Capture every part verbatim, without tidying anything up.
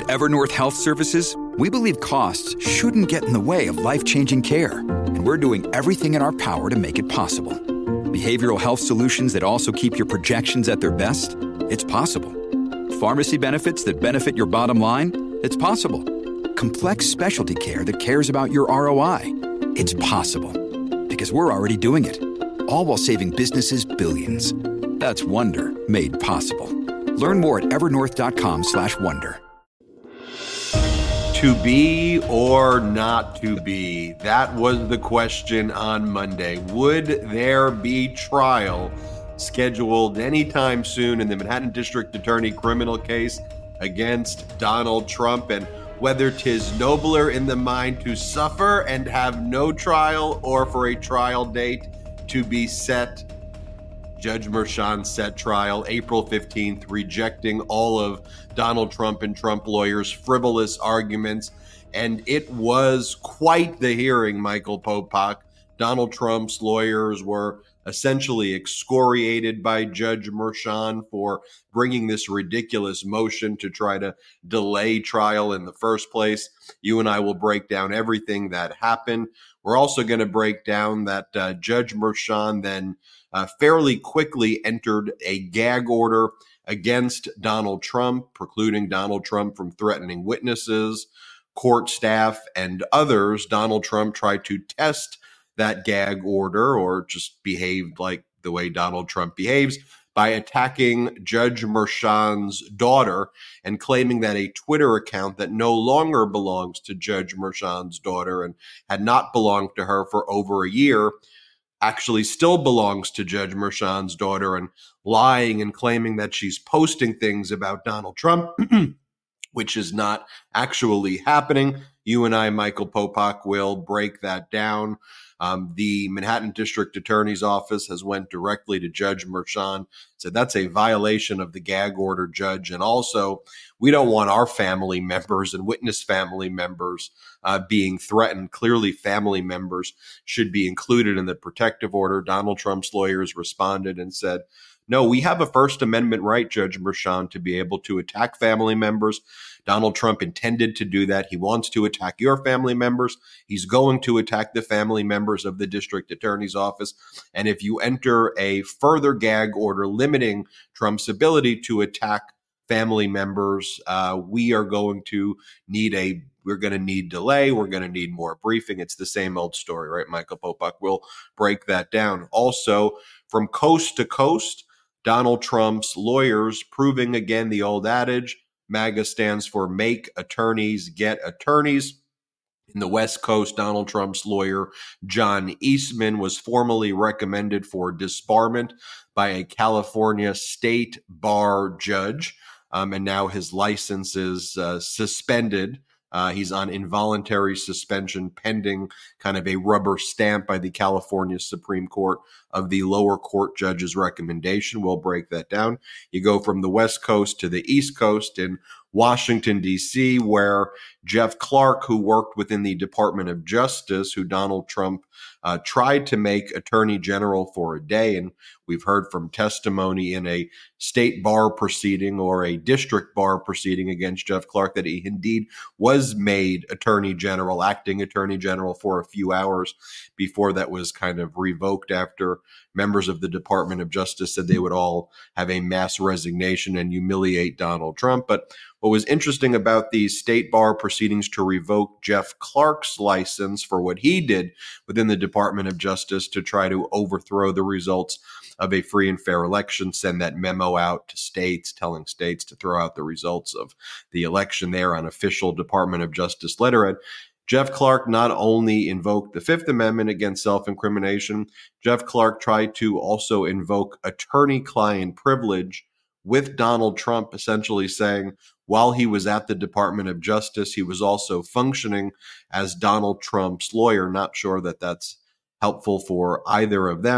At Evernorth Health Services, we believe costs shouldn't get in the way of life-changing care, and we're doing everything in our power to make it possible. Behavioral health solutions that also keep your projections at their best? It's possible. Pharmacy benefits that benefit your bottom line? It's possible. Complex specialty care that cares about your R O I? It's possible. Because we're already doing it. All while saving businesses billions. That's Wonder made possible. Learn more at evernorth.com slash wonder. To be or not to be? That was the question on Monday. Would there be trial scheduled anytime soon in the Manhattan District Attorney criminal case against Donald Trump? And whether 'tis nobler in the mind to suffer and have no trial, or for a trial date to be set. Judge Merchan set trial April fifteenth, rejecting all of Donald Trump and Trump lawyers' frivolous arguments. And it was quite the hearing, Michael Popak. Donald Trump's lawyers were essentially excoriated by Judge Merchan for bringing this ridiculous motion to try to delay trial in the first place. You and I will break down everything that happened. We're also going to break down that uh, Judge Merchan then uh, fairly quickly entered a gag order against Donald Trump, precluding Donald Trump from threatening witnesses, court staff, and others. Donald Trump tried to test that gag order, or just behaved like the way Donald Trump behaves, by attacking Judge Merchan's daughter and claiming that a Twitter account that no longer belongs to Judge Merchan's daughter and had not belonged to her for over a year actually still belongs to Judge Merchan's daughter, and lying and claiming that she's posting things about Donald Trump, which is not actually happening. You and I, Michael Popak, will break that down. Um, the Manhattan District Attorney's Office has went directly to Judge Merchan, said that's a violation of the gag order, Judge. And also, we don't want our family members and witness family members uh, being threatened. Clearly, family members should be included in the protective order. Donald Trump's lawyers responded and said, no, we have a First Amendment right, Judge Merchan, to be able to attack family members. Donald Trump intended to do that. He wants to attack your family members. He's going to attack the family members of the district attorney's office. And if you enter a further gag order limiting Trump's ability to attack family members, uh, we are going to need a We're going to need delay. We're going to need more briefing. It's the same old story, right, Michael Popak? We'll break that down. Also, from coast to coast, Donald Trump's lawyers proving again the old adage, MAGA stands for Make Attorneys Get Attorneys. In the West Coast, Donald Trump's lawyer, John Eastman, was formally recommended for disbarment by a California state bar judge, um, and now his license is uh, suspended. Uh, he's on involuntary suspension pending kind of a rubber stamp by the California Supreme Court of the lower court judge's recommendation. We'll break that down. You go from the West Coast to the East Coast in Washington, D C, where Jeff Clark, who worked within the Department of Justice, who Donald Trump uh, tried to make attorney general for a day. And we've heard from testimony in a state bar proceeding or a district bar proceeding against Jeff Clark that he indeed was made attorney general, acting attorney general for a few hours before that was kind of revoked after members of the Department of Justice said they would all have a mass resignation and humiliate Donald Trump. But what was interesting about these state bar proceedings to revoke Jeff Clark's license for what he did within the Department of Justice to try to overthrow the results of a free and fair election, send that memo out to states, telling states to throw out the results of the election there on official Department of Justice letterhead. Jeff Clark not only invoked the Fifth Amendment against self-incrimination, Jeff Clark tried to also invoke attorney-client privilege with Donald Trump, essentially saying while he was at the Department of Justice, he was also functioning as Donald Trump's lawyer. Not sure that that's helpful for either of them.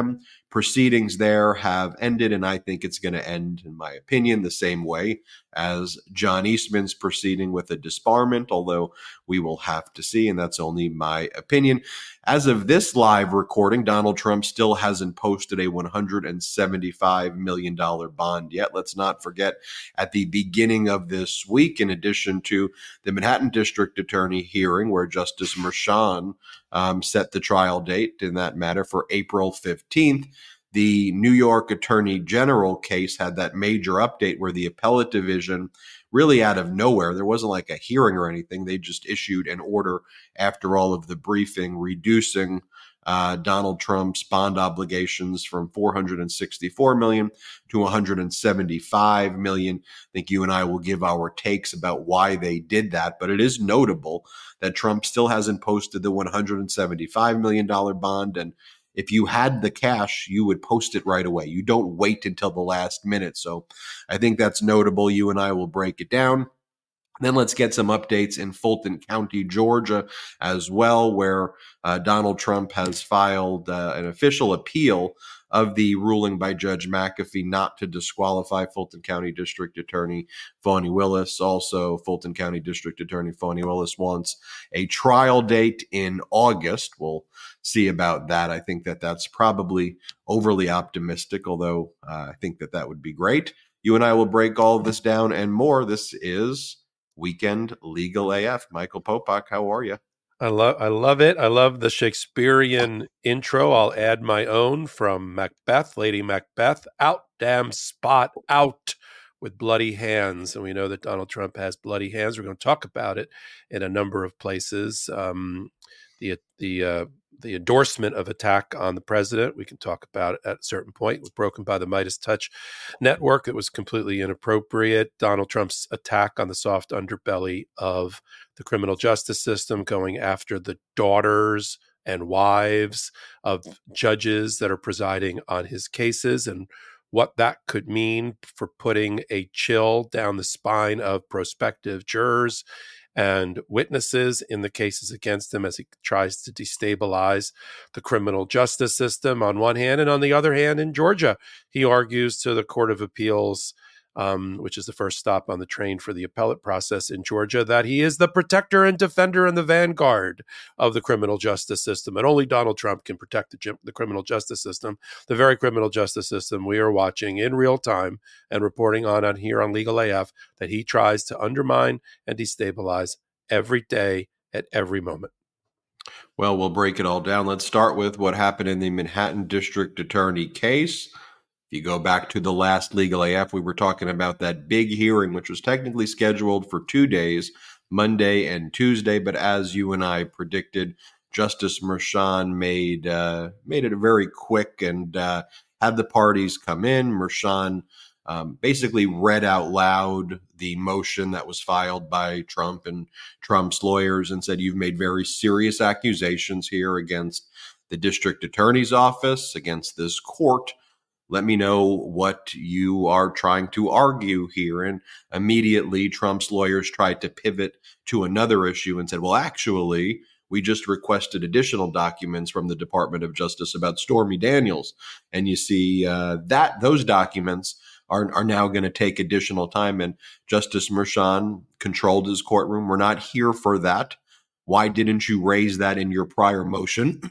proceedings there have ended, and I think it's going to end, in my opinion, the same way as John Eastman's proceeding with a disbarment, although we will have to see, and that's only my opinion. As of this live recording, Donald Trump still hasn't posted a one hundred seventy-five million dollars bond yet. Let's not forget, at the beginning of this week, in addition to the Manhattan District Attorney hearing where Justice Merchan um, set the trial date in that matter for April fifteenth, the New York Attorney General case had that major update where the appellate division, really out of nowhere, there wasn't like a hearing or anything, they just issued an order after all of the briefing reducing uh, Donald Trump's bond obligations from four hundred sixty-four million dollars to one hundred seventy-five million dollars. I think you and I will give our takes about why they did that, but it is notable that Trump still hasn't posted the one hundred seventy-five million dollars bond, and if you had the cash, you would post it right away. You don't wait until the last minute. So I think that's notable. You and I will break it down. Then let's get some updates in Fulton County, Georgia, as well, where uh, Donald Trump has filed uh, an official appeal of the ruling by Judge McAfee not to disqualify Fulton County District Attorney Fani Willis. Also, Fulton County District Attorney Fani Willis wants a trial date in August. We'll see about that. I think that that's probably overly optimistic, although uh, I think that that would be great. You and I will break all of this down and more. This is Weekend Legal A F. Michael Popak, how are you? I love I love it. I love the Shakespearean intro. I'll add my own from Macbeth, Lady Macbeth. Out, damn spot, out with bloody hands. And we know that Donald Trump has bloody hands. We're going to talk about it in a number of places. Um, the the uh, the endorsement of attack on the president, we can talk about it at a certain point. It was broken by the Midas Touch network. It was completely inappropriate. Donald Trump's attack on the soft underbelly of the criminal justice system, going after the daughters and wives of judges that are presiding on his cases, and what that could mean for putting a chill down the spine of prospective jurors and witnesses in the cases against him as he tries to destabilize the criminal justice system on one hand. And on the other hand, in Georgia, he argues to the Court of Appeals, um, which is the first stop on the train for the appellate process in Georgia, that he is the protector and defender and the vanguard of the criminal justice system. And only Donald Trump can protect the, the criminal justice system, the very criminal justice system we are watching in real time and reporting on, on here on Legal A F, that he tries to undermine and destabilize every day at every moment. Well, we'll break it all down. Let's start with what happened in the Manhattan District Attorney case. If you go back to the last Legal A F, we were talking about that big hearing, which was technically scheduled for two days, Monday and Tuesday. But as you and I predicted, Justice Merchan made uh, made it very quick and uh, had the parties come in. Merchan um, basically read out loud the motion that was filed by Trump and Trump's lawyers and said, you've made very serious accusations here against the district attorney's office, against this court. Let me know what you are trying to argue here. And immediately Trump's lawyers tried to pivot to another issue and said, well, actually, we just requested additional documents from the Department of Justice about Stormy Daniels. And you see uh, that those documents are, are now going to take additional time. And Justice Merchan controlled his courtroom. We're not here for that. Why didn't you raise that in your prior motion?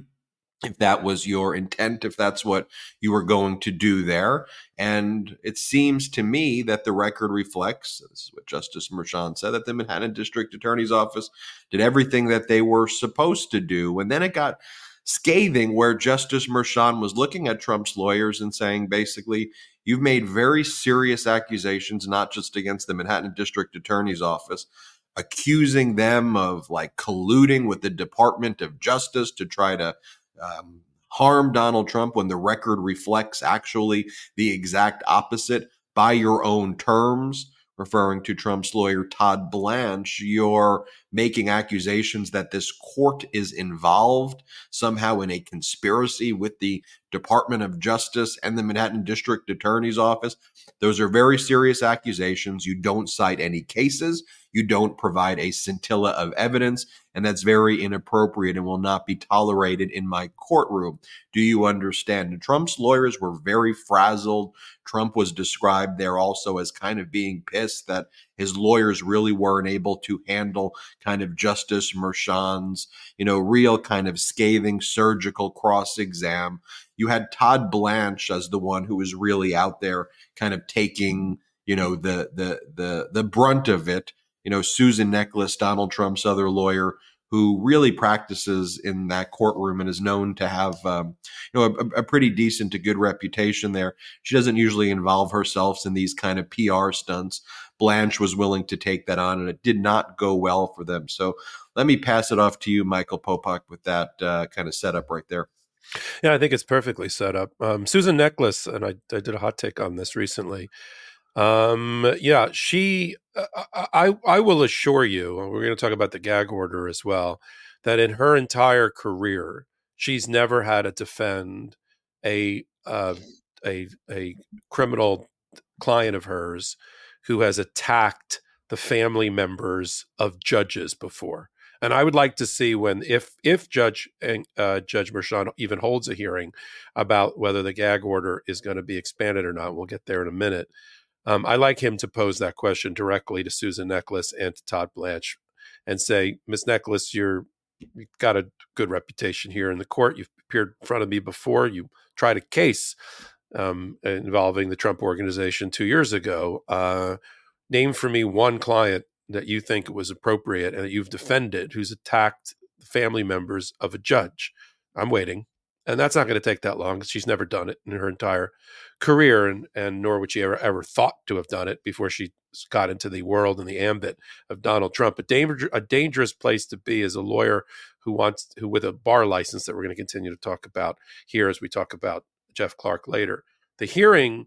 If that was your intent, if that's what you were going to do there. And it seems to me that the record reflects, this is what Justice Merchan said, that the Manhattan District Attorney's Office did everything that they were supposed to do. And then it got scathing where Justice Merchan was looking at Trump's lawyers and saying, basically, you've made very serious accusations, not just against the Manhattan District Attorney's Office, accusing them of like colluding with the Department of Justice to try to Um, harm Donald Trump, when the record reflects actually the exact opposite by your own terms. Referring to Trump's lawyer, Todd Blanche, you're making accusations that this court is involved somehow in a conspiracy with the Department of Justice and the Manhattan District Attorney's Office. Those are very serious accusations. You don't cite any cases. You don't provide a scintilla of evidence, and that's very inappropriate and will not be tolerated in my courtroom. Do you understand? And Trump's lawyers were very frazzled. Trump was described there also as kind of being pissed that his lawyers really weren't able to handle kind of Justice Merchan's, you know, real kind of scathing surgical cross-exam. You had Todd Blanche as the one who was really out there kind of taking, you know, the the the the brunt of it. You know, Susan Necheles, Donald Trump's other lawyer, who really practices in that courtroom and is known to have, um, you know, a, a pretty decent to good reputation there. She doesn't usually involve herself in these kind of P R stunts. Blanche was willing to take that on, and it did not go well for them. So let me pass it off to you, Michael Popok, with that uh, kind of setup right there. Yeah, I think it's perfectly set up. Um, Susan Necheles, and I, I did a hot take on this recently. Um, yeah, she, uh, I, I will assure you, and we're going to talk about the gag order as well, that in her entire career, she's never had to defend a, uh, a, a criminal client of hers who has attacked the family members of judges before. And I would like to see when, if if Judge uh, Judge Merchan even holds a hearing about whether the gag order is going to be expanded or not. We'll get there in a minute. Um, I like him to pose that question directly to Susan Necheles and to Todd Blanche and say, Miz Necheles, you're, you've got a good reputation here in the court. You've appeared in front of me before. You tried a case um, involving the Trump Organization two years ago. Uh, name for me one client that you think was appropriate and that you've defended who's attacked the family members of a judge. I'm waiting. And that's not going to take that long because she's never done it in her entire career, and, and nor would she ever, ever thought to have done it before she got into the world and the ambit of Donald Trump. A, danger, a dangerous place to be as a lawyer who wants, who with a bar license that we're going to continue to talk about here as we talk about Jeff Clark later. The hearing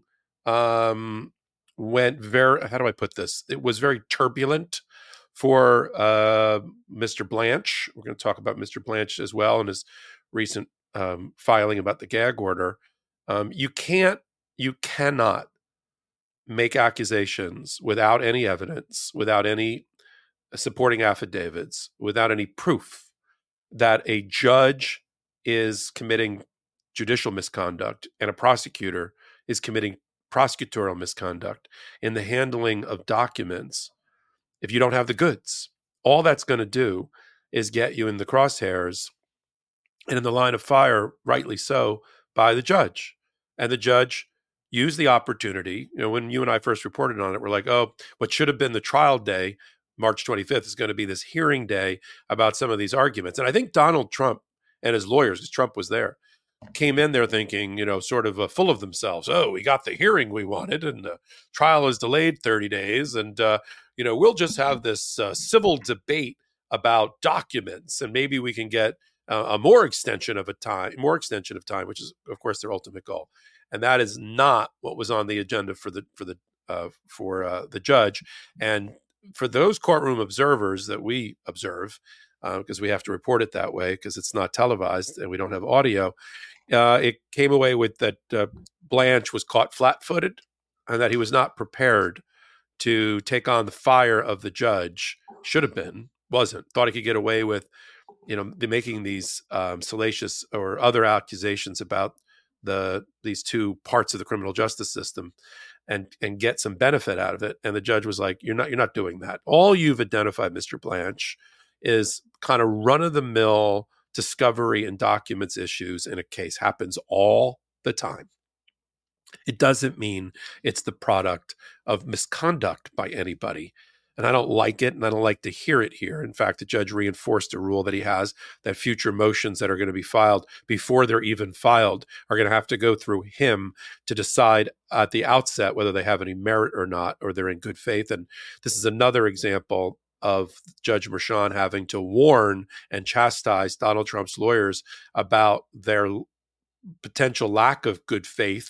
um, went very, how do I put this? It was very turbulent for uh, Mister Blanche. We're going to talk about Mister Blanche as well and his recent Um, filing about the gag order. Um, you can't, you cannot make accusations without any evidence, without any supporting affidavits, without any proof that a judge is committing judicial misconduct and a prosecutor is committing prosecutorial misconduct in the handling of documents. If you don't have the goods, all that's going to do is get you in the crosshairs and in the line of fire, rightly so, by the judge. And the judge used the opportunity. You know, when you and I first reported on it, we're like, oh, what should have been the trial day, March twenty-fifth, is going to be this hearing day about some of these arguments. And I think Donald Trump and his lawyers, because Trump was there, came in there thinking, you know, sort of uh, full of themselves. Oh, we got the hearing we wanted, and the trial is delayed thirty days. And, uh, you know, we'll just have this uh, civil debate about documents, and maybe we can get Uh, a more extension of a time, more extension of time, which is, of course, their ultimate goal, and that is not what was on the agenda for the for the uh, for uh, the judge, and for those courtroom observers that we observe, because uh, we have to report it that way because it's not televised and we don't have audio. Uh, it came away with that uh, Blanche was caught flat-footed, and that he was not prepared to take on the fire of the judge. Should have been, wasn't. Thought he could get away with, you know, making these um, salacious or other accusations about the these two parts of the criminal justice system, and and get some benefit out of it. And the judge was like, "You're not, you're not doing that. All you've identified, Mister Blanche, is kind of run of the mill discovery and documents issues in a case. Happens all the time. It doesn't mean it's the product of misconduct by anybody." And I don't like it, and I don't like to hear it here. In fact, the judge reinforced a rule that he has that future motions that are going to be filed before they're even filed are going to have to go through him to decide at the outset whether they have any merit or not, or they're in good faith. And this is another example of Judge Merchan having to warn and chastise Donald Trump's lawyers about their potential lack of good faith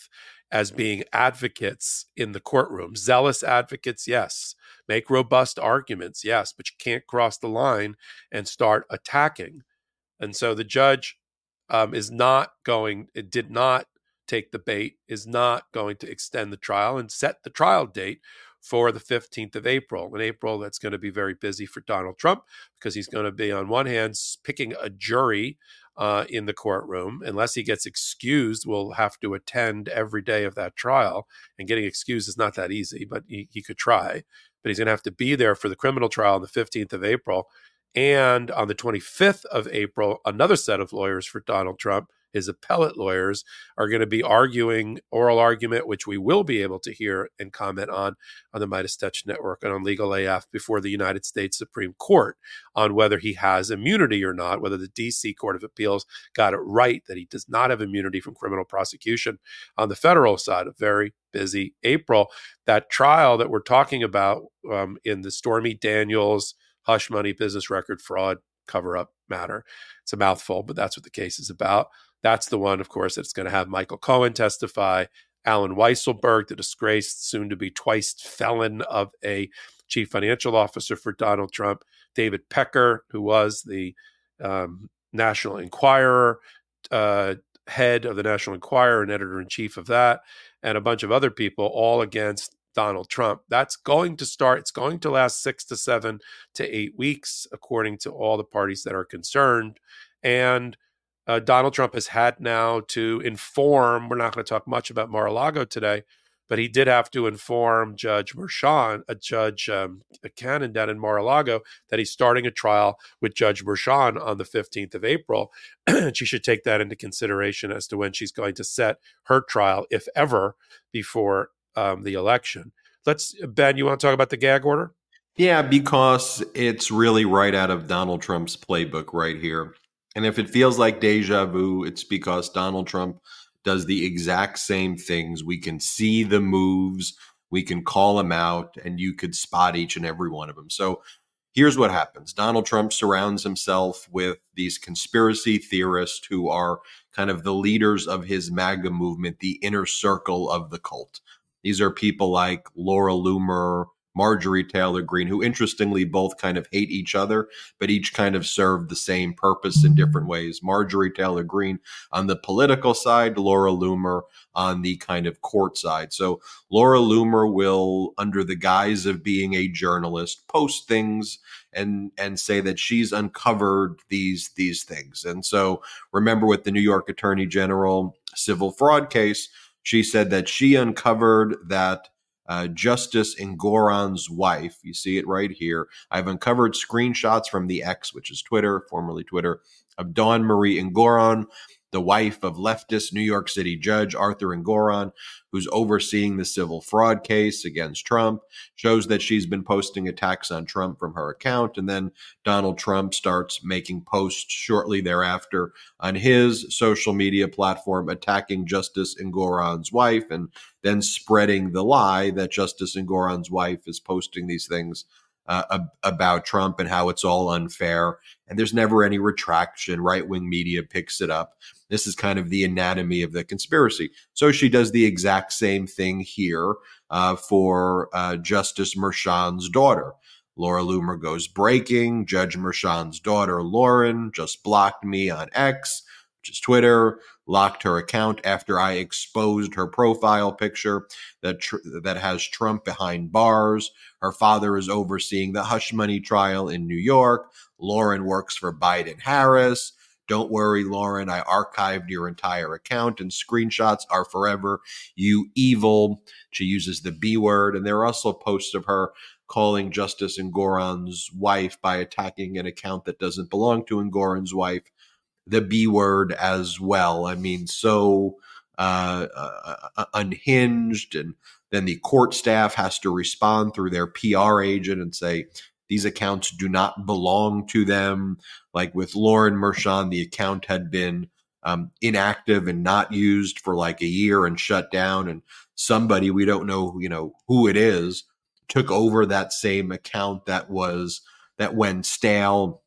as being advocates in the courtroom. Zealous advocates, yes. Make robust arguments, yes, but you can't cross the line and start attacking. And so the judge um, is not going, it did not take the bait, is not going to extend the trial and set the trial date for the fifteenth of April. In April, that's going to be very busy for Donald Trump because he's going to be, on one hand, picking a jury uh, in the courtroom. Unless he gets excused, will have to attend every day of that trial. And getting excused is not that easy, but he, he could try. But he's going to have to be there for the criminal trial on the fifteenth of April. And on the twenty-fifth of April, another set of lawyers for Donald Trump, his appellate lawyers, are going to be arguing oral argument, which we will be able to hear and comment on on the Midas Touch Network and on Legal A F before the United States Supreme Court on whether he has immunity or not, whether the D C Court of Appeals got it right that he does not have immunity from criminal prosecution. On the federal side, a very busy April. That trial that we're talking about um, in the Stormy Daniels hush money business record fraud cover-up matter. It's a mouthful, but that's what the case is about. That's the one, of course, that's going to have Michael Cohen testify, Alan Weisselberg, the disgraced, soon-to-be twice felon of a chief financial officer for Donald Trump, David Pecker, who was the um, National Enquirer, uh, head of the National Enquirer and editor-in-chief of that, and a bunch of other people, all against Donald Trump. That's going to start, it's going to last six to seven to eight weeks, according to all the parties that are concerned. And uh, Donald Trump has had now to inform, we're not going to talk much about Mar-a-Lago today, but he did have to inform Judge Merchan, a Judge um, a Cannon down in Mar-a-Lago, that he's starting a trial with Judge Merchan on the fifteenth of April. She should take that into consideration as to when she's going to set her trial, if ever, before Um, the election. Let's, Ben, you want to talk about the gag order? Yeah, because it's really right out of Donald Trump's playbook right here. And if it feels like deja vu, it's because Donald Trump does the exact same things. We can see the moves, we can call them out, and you could spot each and every one of them. So here's what happens. Donald Trump surrounds himself with these conspiracy theorists who are kind of the leaders of his MAGA movement, the inner circle of the cult. These are people like Laura Loomer, Marjorie Taylor Greene, who interestingly both kind of hate each other, but each kind of serve the same purpose in different ways. Marjorie Taylor Greene on the political side, Laura Loomer on the kind of court side. So Laura Loomer will, under the guise of being a journalist, post things and and say that she's uncovered these these things. And so remember with the New York Attorney General civil fraud case, she said that she uncovered that uh, Justice Engoron's wife, you see it right here, I've uncovered screenshots from the X, which is Twitter, formerly Twitter, of Dawn Marie Engoron, the wife of leftist New York City judge Arthur Engoron, who's overseeing the civil fraud case against Trump, shows that she's been posting attacks on Trump from her account. And then Donald Trump starts making posts shortly thereafter on his social media platform attacking Justice Engoron's wife and then spreading the lie that Justice Engoron's wife is posting these things Uh, about Trump and how it's all unfair. And there's never any retraction. Right-wing media picks it up. This is kind of the anatomy of the conspiracy. So she does the exact same thing here uh, for uh, Justice Merchan's daughter. Laura Loomer goes breaking. Judge Merchan's daughter, Lauren, just blocked me on X, which is Twitter, locked her account after I exposed her profile picture that tr- that has Trump behind bars. Her father is overseeing the hush money trial in New York. Lauren works for Biden Harris. Don't worry, Lauren, I archived your entire account and screenshots are forever. You evil. She uses the B word. And there are also posts of her calling Justice Engoron's wife by attacking an account that doesn't belong to Engoron's wife the B word as well. I mean, so uh, uh, unhinged. And then the court staff has to respond through their P R agent and say, these accounts do not belong to them. Like with Lauren Merchan, the account had been um, inactive and not used for like a year and shut down. And somebody, we don't know, you know, who it is, took over that same account that was, that went stale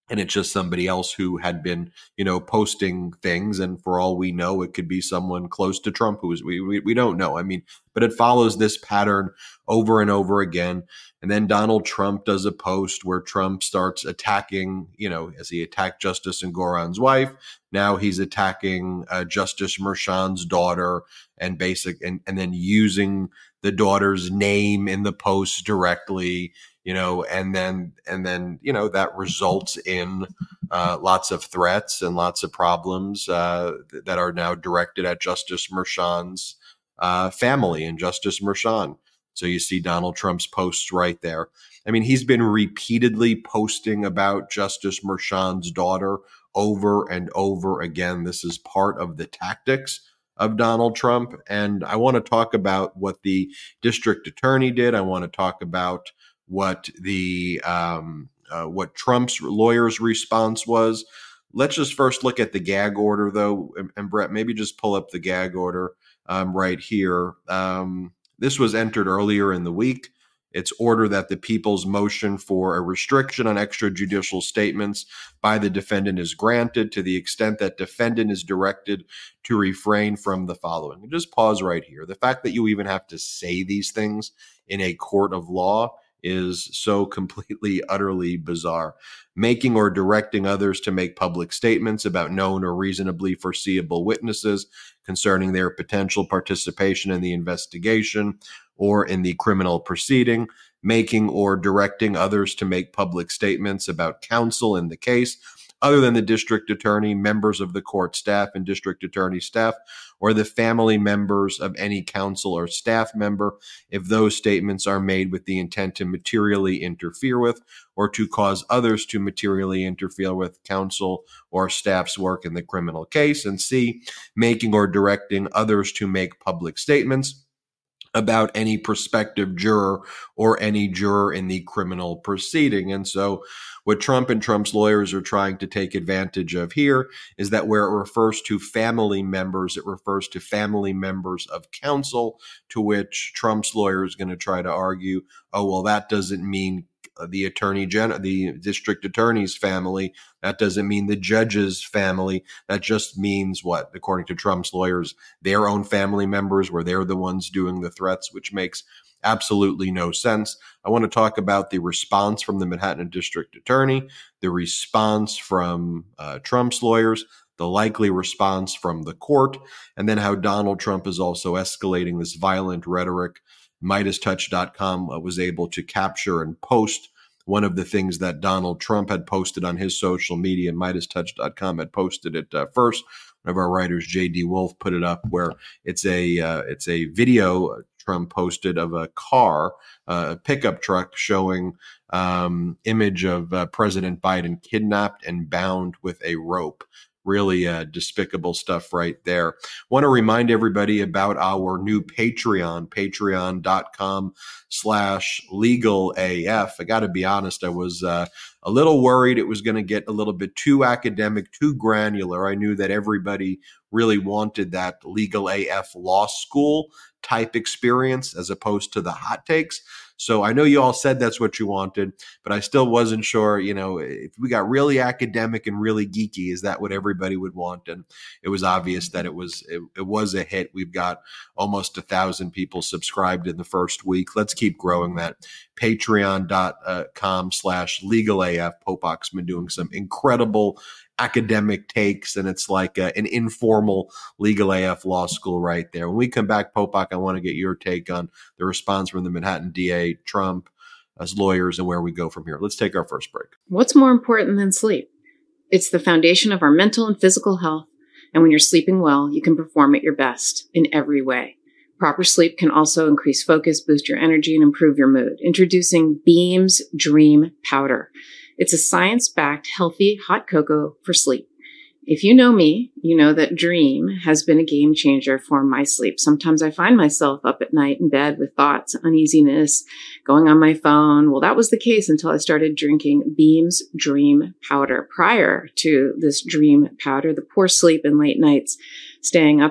and it's just somebody else who had been, you know, posting things. And for all we know, it could be someone close to Trump who is, we, we, we don't know. I mean, but it follows this pattern over and over again. And then Donald Trump does a post where Trump starts attacking, you know, as he attacked Justice Engoron's wife. Now he's attacking uh, Justice Merchan's daughter, and basic, and, and then using the daughter's name in the post directly, you know, and then, and then, you know, that results in uh, lots of threats and lots of problems uh, that are now directed at Justice Merchan's uh, family and Justice Merchan. So you see Donald Trump's posts right there. I mean, he's been repeatedly posting about Justice Merchan's daughter over and over again. This is part of the tactics of Donald Trump. And I want to talk about what the district attorney did. I want to talk about what the um, uh, what Trump's lawyer's response was. Let's just first look at the gag order, though. And, and Brett, maybe just pull up the gag order um, right here. Um, this was entered earlier in the week. It's order that the people's motion for a restriction on extrajudicial statements by the defendant is granted to the extent that defendant is directed to refrain from the following. Just pause right here. The fact that you even have to say these things in a court of law is so completely, utterly bizarre. Making or directing others to make public statements about known or reasonably foreseeable witnesses concerning their potential participation in the investigation or in the criminal proceeding, making or directing others to make public statements about counsel in the case, other than the district attorney, members of the court staff and district attorney staff, or the family members of any counsel or staff member, if those statements are made with the intent to materially interfere with or to cause others to materially interfere with counsel or staff's work in the criminal case. And C, making or directing others to make public statements about any prospective juror or any juror in the criminal proceeding. And so what Trump and Trump's lawyers are trying to take advantage of here is that where it refers to family members, it refers to family members of counsel, to which Trump's lawyer is going to try to argue, oh, well, that doesn't mean the attorney general, the district attorney's family. That doesn't mean the judge's family. That just means what? According to Trump's lawyers, their own family members, where they're the ones doing the threats, which makes absolutely no sense. I want to talk about the response from the Manhattan district attorney, the response from uh, Trump's lawyers, the likely response from the court, and then how Donald Trump is also escalating this violent rhetoric. Midas Touch dot com was able to capture and post one of the things that Donald Trump had posted on his social media. Midas Touch dot com had posted it uh, first. One of our writers, J D Wolf, put it up where it's a uh, it's a video Trump posted of a car, uh, a pickup truck, showing um, image of uh, President Biden kidnapped and bound with a rope. Really uh, despicable stuff right there. Want to remind everybody about our new Patreon, patreon.com slash legal AF. I got to be honest, I was uh, a little worried it was going to get a little bit too academic, too granular. I knew that everybody really wanted that legal A F law school type experience as opposed to the hot takes. So I know you all said that's what you wanted, but I still wasn't sure, you know, if we got really academic and really geeky, is that what everybody would want? And it was obvious that it was, it, it was a hit. We've got almost a thousand people subscribed in the first week. Let's keep growing that. Patreon.com slash legal AF. Popok's been doing some incredible academic takes, and it's like a, an informal legal A F law school right there. When we come back, Popok, I want to get your take on the response from the Manhattan D A, Trump, as lawyers, and where we go from here. Let's take our first break. What's more important than sleep? It's the foundation of our mental and physical health. And when you're sleeping well, you can perform at your best in every way. Proper sleep can also increase focus, boost your energy, and improve your mood. Introducing Beam's Dream Powder. It's a science-backed, healthy hot cocoa for sleep. If you know me, you know that Dream has been a game changer for my sleep. Sometimes I find myself up at night in bed with thoughts, uneasiness, going on my phone. Well, that was the case until I started drinking Beam's Dream Powder. Prior to this Dream Powder, the poor sleep and late nights, staying up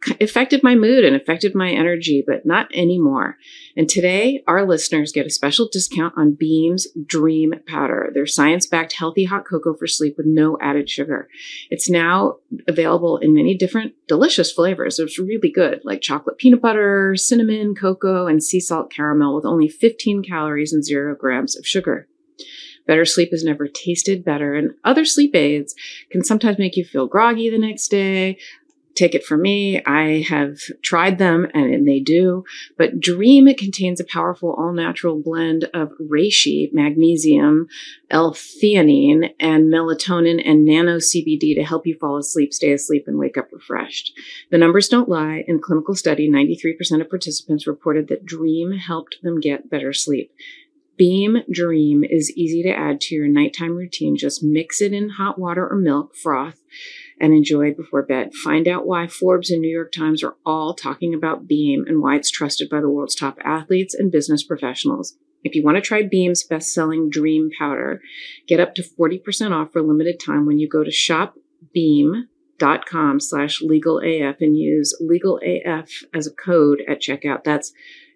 affected my mood and affected my energy, but not anymore. And today, our listeners get a special discount on Beam's Dream Powder, their science-backed healthy hot cocoa for sleep with no added sugar. It's now available in many different delicious flavors. It's really good, like chocolate peanut butter, cinnamon, cocoa, and sea salt caramel with only fifteen calories and zero grams of sugar. Better sleep has never tasted better, and other sleep aids can sometimes make you feel groggy the next day. Take it from me, I have tried them and they do, but Dream contains a powerful all-natural blend of reishi, magnesium, L-theanine, and melatonin and nano C B D to help you fall asleep, stay asleep, and wake up refreshed. The numbers don't lie. In a clinical study, ninety-three percent of participants reported that Dream helped them get better sleep. Beam Dream is easy to add to your nighttime routine. Just mix it in hot water or milk froth and enjoy it before bed. Find out why Forbes and New York Times are all talking about Beam and why it's trusted by the world's top athletes and business professionals. If you want to try Beam's best-selling Dream Powder, get up to forty percent off for a limited time when you go to shopbeam.com slash legalaf and use legalaf as a code at checkout. That's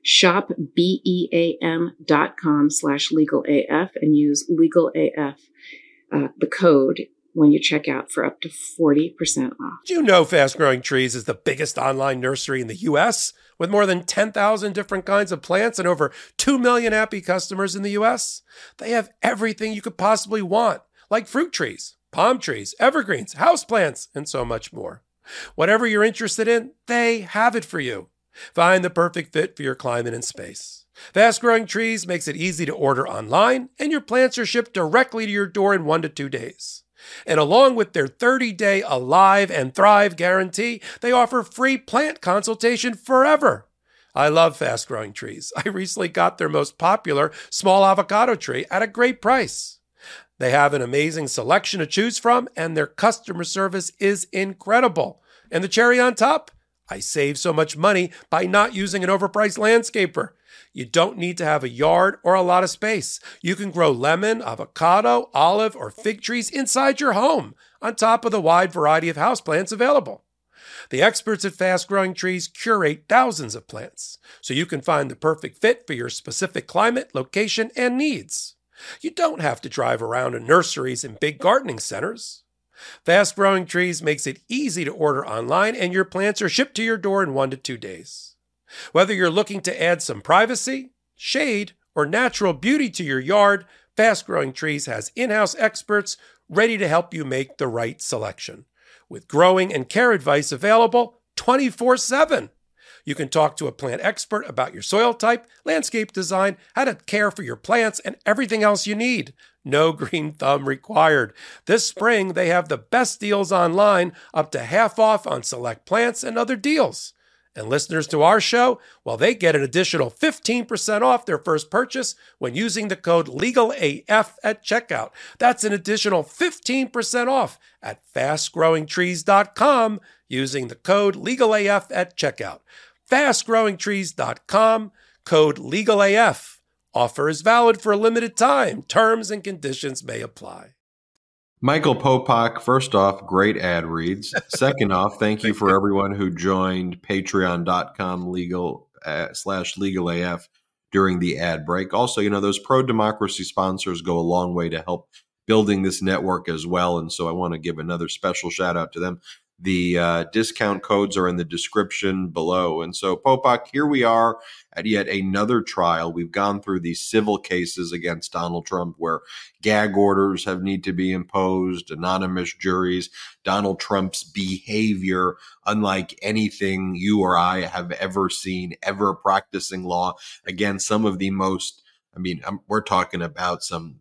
shopbeam.com slash legalaf and use legalaf, uh, the code, when you check out for up to forty percent off. Do you know Fast Growing Trees is the biggest online nursery in the U S with more than ten thousand different kinds of plants and over two million happy customers in the U S? They have everything you could possibly want, like fruit trees, palm trees, evergreens, houseplants, and so much more. Whatever you're interested in, they have it for you. Find the perfect fit for your climate and space. Fast Growing Trees makes it easy to order online, and your plants are shipped directly to your door in one to two days. And along with their thirty-day Alive and Thrive guarantee, they offer free plant consultation forever. I love Fast Growing Trees. I recently got their most popular small avocado tree at a great price. They have an amazing selection to choose from, and their customer service is incredible. And the cherry on top? I save so much money by not using an overpriced landscaper. You don't need to have a yard or a lot of space. You can grow lemon, avocado, olive, or fig trees inside your home, on top of the wide variety of houseplants available. The experts at Fast Growing Trees curate thousands of plants, so you can find the perfect fit for your specific climate, location, and needs. You don't have to drive around to nurseries and big gardening centers. Fast Growing Trees makes it easy to order online, and your plants are shipped to your door in one to two days. Whether you're looking to add some privacy, shade, or natural beauty to your yard, Fast Growing Trees has in-house experts ready to help you make the right selection, with growing and care advice available twenty-four seven. You can talk to a plant expert about your soil type, landscape design, how to care for your plants, and everything else you need. No green thumb required. This spring, they have the best deals online, up to half off on select plants and other deals. And listeners to our show, well, they get an additional fifteen percent off their first purchase when using the code LEGALAF at checkout. That's an additional fifteen percent off at fast growing trees dot com using the code LEGALAF at checkout. fast growing trees dot com, code LEGALAF. Offer is valid for a limited time. Terms and conditions may apply. Michael Popak, first off, great ad reads. Second off, thank you for everyone who joined patreon.com legal uh, slash legalaf during the ad break. Also, you know, those pro-democracy sponsors go a long way to help building this network as well. And so I want to give another special shout out to them. The uh, discount codes are in the description below. And so, Popak, here we are at yet another trial. We've gone through these civil cases against Donald Trump where gag orders have need to be imposed, anonymous juries, Donald Trump's behavior, unlike anything you or I have ever seen, ever practicing law against some of the most, I mean, I'm, we're talking about some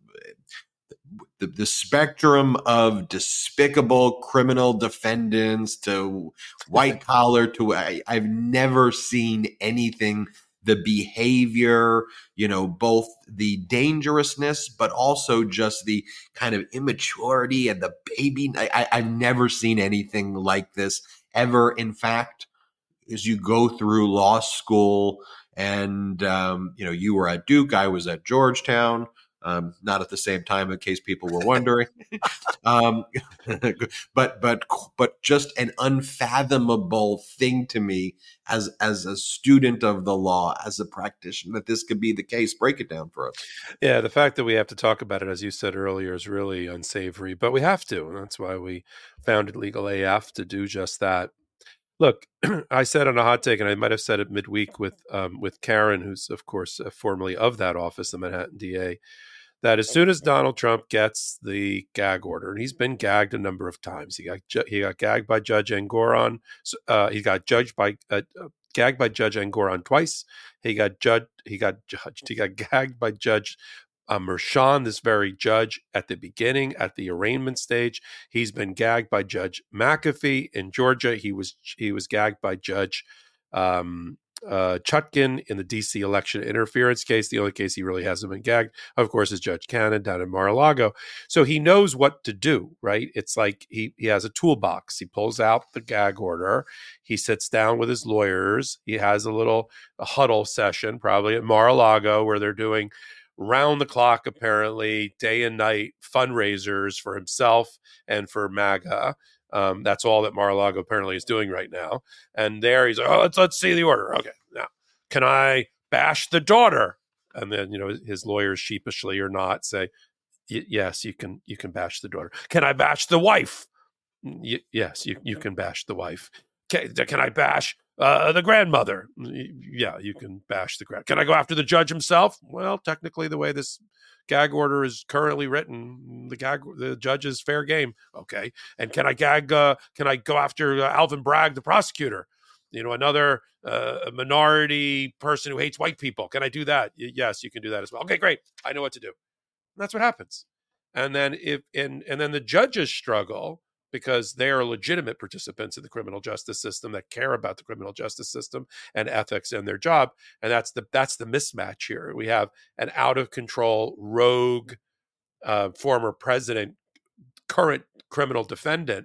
The, the spectrum of despicable criminal defendants to white collar to I, I've never seen anything. The behavior, you know, both the dangerousness, but also just the kind of immaturity and the baby. I, I, I've never seen anything like this ever. In fact, as you go through law school and, um, you know, you were at Duke, I was at Georgetown. Um, not at the same time, in case people were wondering. um, but but but just an unfathomable thing to me as as a student of the law, as a practitioner, that this could be the case. Break it down for us. Yeah, the fact that we have to talk about it, as you said earlier, is really unsavory, but we have to. And that's why we founded Legal A F, to do just that. Look, I said on a hot take, and I might have said it midweek with um, with Karen, who's, of course, uh, formerly of that office, the Manhattan D A, that as soon as Donald Trump gets the gag order, and he's been gagged a number of times, he got ju- he got gagged by Judge Engoron, uh, he got judged by uh, gagged by Judge Engoron twice. He got judged. He got judged. He got gagged by Judge Uh, Merchan, this very judge, at the beginning, at the arraignment stage. He's been gagged by Judge McAfee in Georgia. He was he was gagged by Judge um, uh, Chutkan in the D C election interference case. The only case he really hasn't been gagged, of course, is Judge Cannon down in Mar-a-Lago. So he knows what to do, right? It's like he he has a toolbox. He pulls out the gag order. He sits down with his lawyers. He has a little a huddle session, probably at Mar-a-Lago, where they're doing round the clock, apparently, day and night fundraisers for himself and for MAGA. Um, that's all that Mar-a-Lago apparently is doing right now. And there he's like, oh, let's let's see the order. Okay, now can I bash the daughter? And then, you know, his lawyers, sheepishly or not, say, yes, you can you can bash the daughter. Can I bash the wife? Y- yes, you you can bash the wife. Can, can I bash Uh, the grandmother? Yeah, you can bash the grand. Can I go after the judge himself? Well, technically, the way this gag order is currently written, the gag, the judge is fair game. Okay, and can I gag? Uh, can I go after uh, Alvin Bragg, the prosecutor? You know, another uh, minority person who hates white people. Can I do that? Y- yes, you can do that as well. Okay, great. I know what to do. And that's what happens. And then if and and then the judges struggle, because they are legitimate participants in the criminal justice system that care about the criminal justice system and ethics and their job. And that's the that's the mismatch here. We have an out of control, rogue, uh, former president, current criminal defendant,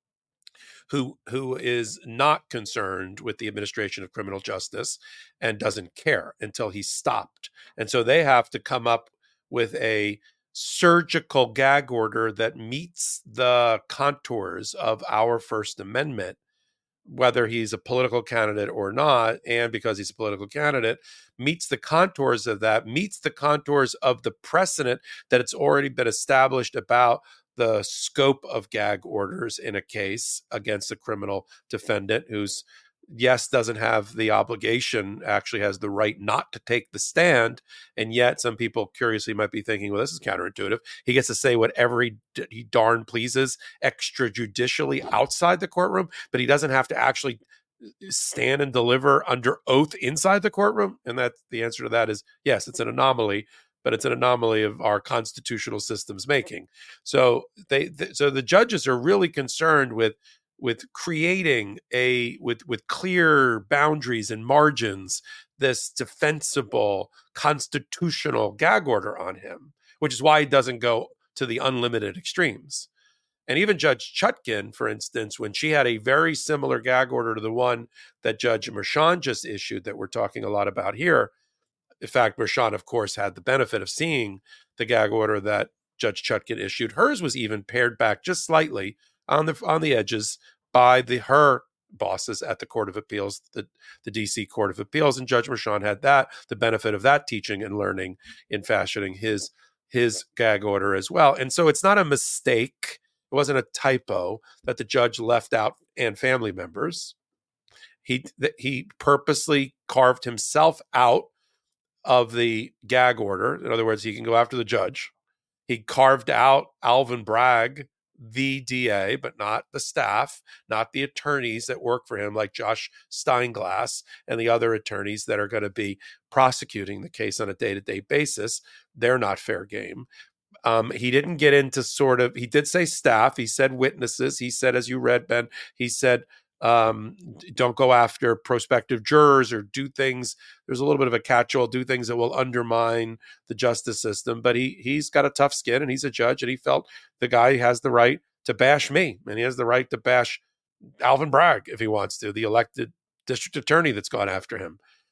who who is not concerned with the administration of criminal justice and doesn't care until he's stopped. And so they have to come up with a surgical gag order that meets the contours of our First Amendment, whether he's a political candidate or not. And because he's a political candidate, meets the contours of that, meets the contours of the precedent that it's already been established about the scope of gag orders in a case against a criminal defendant who's, yes, doesn't have the obligation, actually has the right not to take the stand. And yet some people curiously might be thinking, well, this is counterintuitive. He gets to say whatever he, he darn pleases extrajudicially outside the courtroom, but he doesn't have to actually stand and deliver under oath inside the courtroom. And that the answer to that is yes, it's an anomaly, but it's an anomaly of our constitutional system's making. So they, th- so the judges are really concerned with with creating a with with clear boundaries and margins, this defensible constitutional gag order on him, which is why he doesn't go to the unlimited extremes. And even Judge Chutkan, for instance, when she had a very similar gag order to the one that Judge Merchan just issued, that we're talking a lot about here. In fact, Merchan, of course, had the benefit of seeing the gag order that Judge Chutkan issued. Hers was even pared back just slightly on the on the edges by the her bosses at the Court of Appeals, the, the D C Court of Appeals. And Judge Merchan had that, the benefit of that teaching and learning in fashioning his his gag order as well. And so it's not a mistake. It wasn't a typo that the judge left out and family members. He he purposely carved himself out of the gag order. In other words, he can go after the judge. He carved out Alvin Bragg, the D A, but not the staff, not the attorneys that work for him, like Josh Steinglass and the other attorneys that are going to be prosecuting the case on a day-to-day basis. They're not fair game. Um, he didn't get into sort of, he did say staff, he said witnesses, he said, as you read, Ben, he said, um, don't go after prospective jurors or do things. There's a little bit of a catch-all, do things that will undermine the justice system. But he, he's got a tough skin and he's a judge, and he felt the guy has the right to bash me, and he has the right to bash Alvin Bragg if he wants to, the elected district attorney that's gone after him.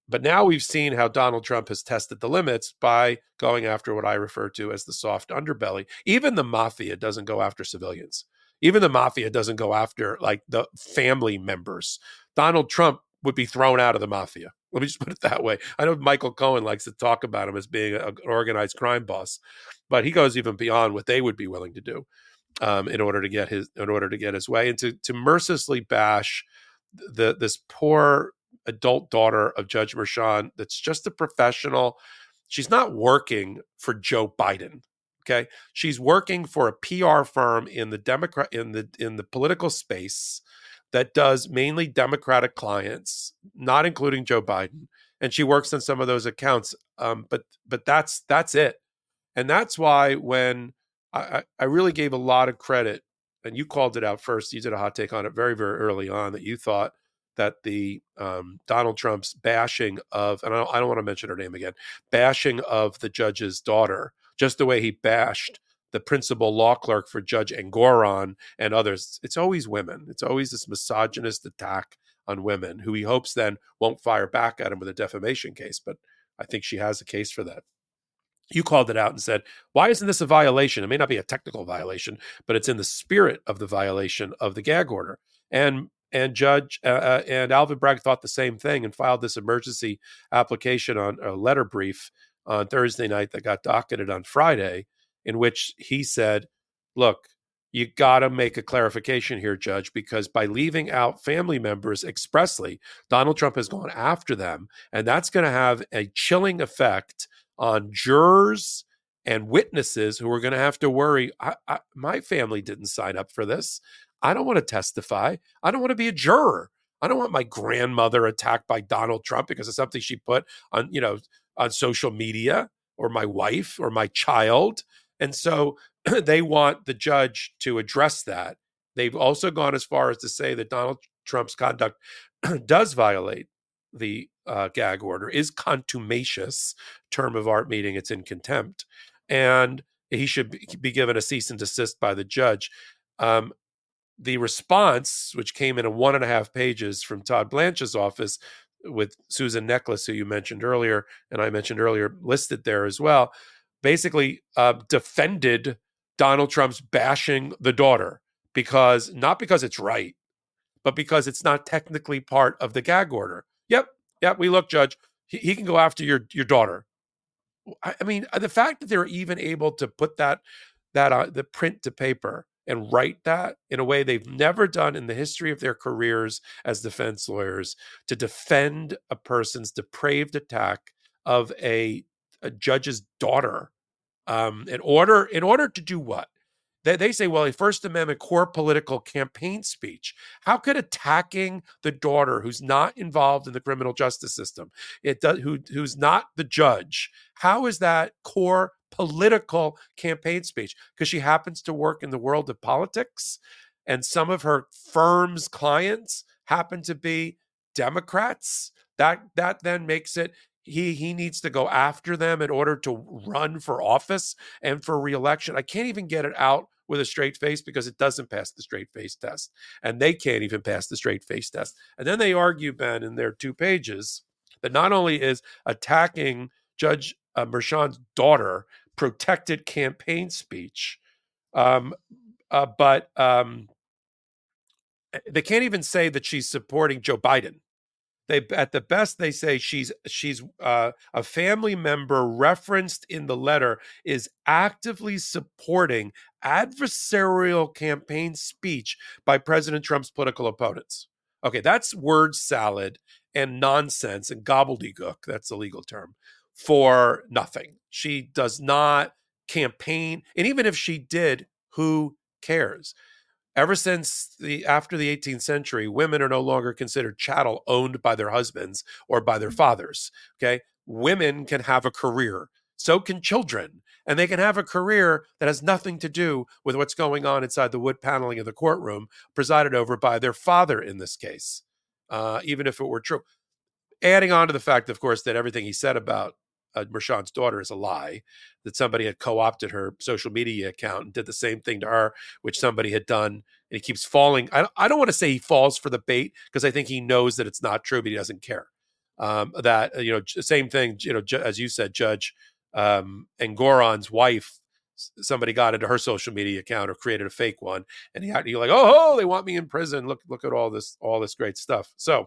But now we've seen how Donald Trump has tested the limits by going after what I refer to as the soft underbelly. Even the mafia doesn't go after civilians. Even the mafia doesn't go after like the family members. Donald Trump would be thrown out of the mafia. Let me just put it that way. I know Michael Cohen likes to talk about him as being an organized crime boss, but he goes even beyond what they would be willing to do um, in order to get his in order to get his way, and to to mercilessly bash the this poor adult daughter of Judge Merchan that's just a professional. She's not working for Joe Biden. Okay. She's working for a P R firm in the Democrat in the in the political space that does mainly Democratic clients, not including Joe Biden. And she works on some of those accounts. Um, but but that's that's it. And that's why when I, I really gave a lot of credit, and you called it out first, you did a hot take on it very, very early on, that you thought that the um, Donald Trump's bashing of, and I don't, I don't want to mention her name again, bashing of the judge's daughter, just the way he bashed the principal law clerk for Judge Engoron and others. It's always women. It's always this misogynist attack on women who he hopes then won't fire back at him with a defamation case. But I think she has a case for that. You called it out and said, why isn't this a violation? It may not be a technical violation, but it's in the spirit of the violation of the gag order. And and Judge uh, and Alvin Bragg thought the same thing and filed this emergency application on a letter brief on Thursday night that got docketed on Friday, in which he said, look, you got to make a clarification here, Judge, because by leaving out family members expressly, Donald Trump has gone after them, and that's going to have a chilling effect on jurors and witnesses who are going to have to worry. I, I, my family didn't sign up for this. I don't want to testify. I don't want to be a juror. I don't want my grandmother attacked by Donald Trump because of something she put on, you know, on social media, or my wife or my child. And so they want the judge to address that. They've also gone as far as to say that Donald Trump's conduct does violate the uh, gag order, is contumacious, term of art meaning it's in contempt, and he should be given a cease and desist by the judge. Um, the response, which came in a one and a half pages from Todd Blanche's office with Susan Necklace, who you mentioned earlier, and I mentioned earlier, listed there as well, basically uh, defended Donald Trump's bashing the daughter, because not because it's right, but because it's not technically part of the gag order. Yep, yep, we look, Judge, he, he can go after your your daughter. I, I mean, the fact that they're even able to put that that uh, the print to paper and write that in a way they've never done in the history of their careers as defense lawyers, to defend a person's depraved attack of a, a judge's daughter, um, in order in order to do what? They, they say, well, a First Amendment core political campaign speech. How could attacking the daughter, who's not involved in the criminal justice system, it does, who who's not the judge, how is that core political campaign speech? Because she happens to work in the world of politics, and some of her firm's clients happen to be Democrats. That that then makes it he he needs to go after them in order to run for office and for re-election. I can't even get it out with a straight face because it doesn't pass the straight face test, and they can't even pass the straight face test. And then they argue, Ben, in their two pages, that not only is attacking Judge uh, Merchan's daughter protected campaign speech, um, uh, but um, they can't even say that she's supporting Joe Biden. They, at the best, they say she's she's uh, a family member referenced in the letter is actively supporting adversarial campaign speech by President Trump's political opponents. Okay, that's word salad and nonsense and gobbledygook. That's the legal term for nothing. She does not campaign, and even if she did, who cares? Ever since the after the eighteenth century, women are no longer considered chattel owned by their husbands or by their fathers. Okay, women can have a career. So can children, and they can have a career that has nothing to do with what's going on inside the wood paneling of the courtroom, presided over by their father in this case, uh, even if it were true. Adding on to the fact, of course, that everything he said about Uh, Merchan's daughter is a lie, that somebody had co-opted her social media account and did the same thing to her, which somebody had done, and he keeps falling. I, I don't want to say he falls for the bait, because I think he knows that it's not true, but he doesn't care. Um, that, you know, same thing, you know, as you said, Judge um, Engoron's wife, somebody got into her social media account or created a fake one, and he had, you're like, oh, oh, they want me in prison. Look, look at all this, all this great stuff. So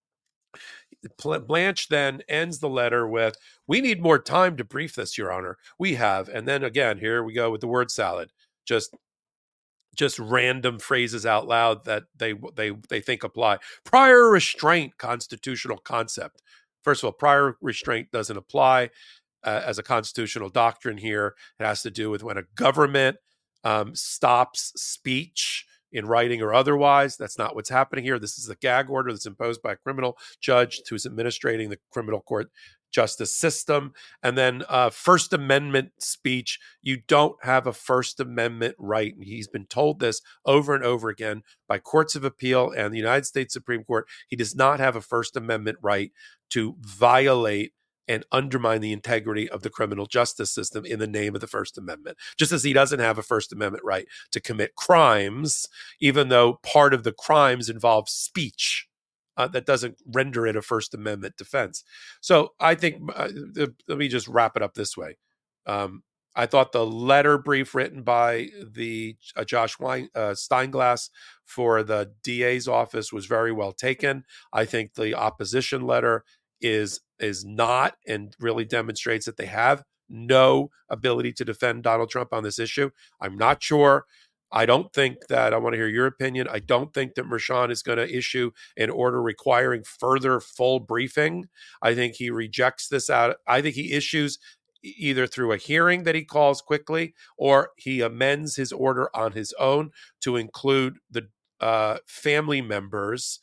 Blanche then ends the letter with, "We need more time to brief this, Your Honor. We have." And then again, here we go with the word salad. Just just random phrases out loud that they they they think apply. Prior restraint, constitutional concept. First of all, prior restraint doesn't apply uh, as a constitutional doctrine here. It has to do with when a government um, stops speech in writing or otherwise. That's not what's happening here. This is a gag order that's imposed by a criminal judge who's administrating the criminal court justice system. And then uh, First Amendment speech, you don't have a First Amendment right. And he's been told this over and over again by courts of appeal and the United States Supreme Court. He does not have a First Amendment right to violate and undermine the integrity of the criminal justice system in the name of the First Amendment. Just as he doesn't have a First Amendment right to commit crimes, even though part of the crimes involve speech. Uh, that doesn't render it a First Amendment defense. So I think, uh, let me just wrap it up this way. Um, I thought the letter brief written by the uh, Josh Wein, uh, Steinglass for the D A's office was very well taken. I think the opposition letter is is not, and really demonstrates that they have no ability to defend Donald Trump on this issue. I'm not sure. I don't think that, I want to hear your opinion. I don't think that Merchan is going to issue an order requiring further full briefing. I think he rejects this out. I think he issues either through a hearing that he calls quickly, or he amends his order on his own to include the uh, family members.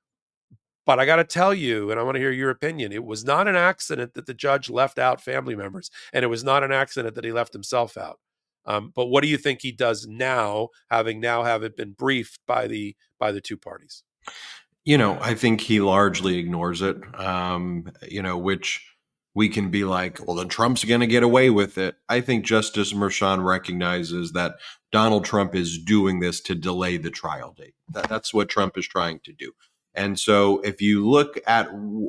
But I got to tell you, and I want to hear your opinion, it was not an accident that the judge left out family members, and it was not an accident that he left himself out. Um, but what do you think he does now, having now have it been briefed by the by the two parties? You know, I think he largely ignores it, um, you know, which we can be like, well, then Trump's going to get away with it. I think Justice Merchan recognizes that Donald Trump is doing this to delay the trial date. That, that's what Trump is trying to do. And so if you look at,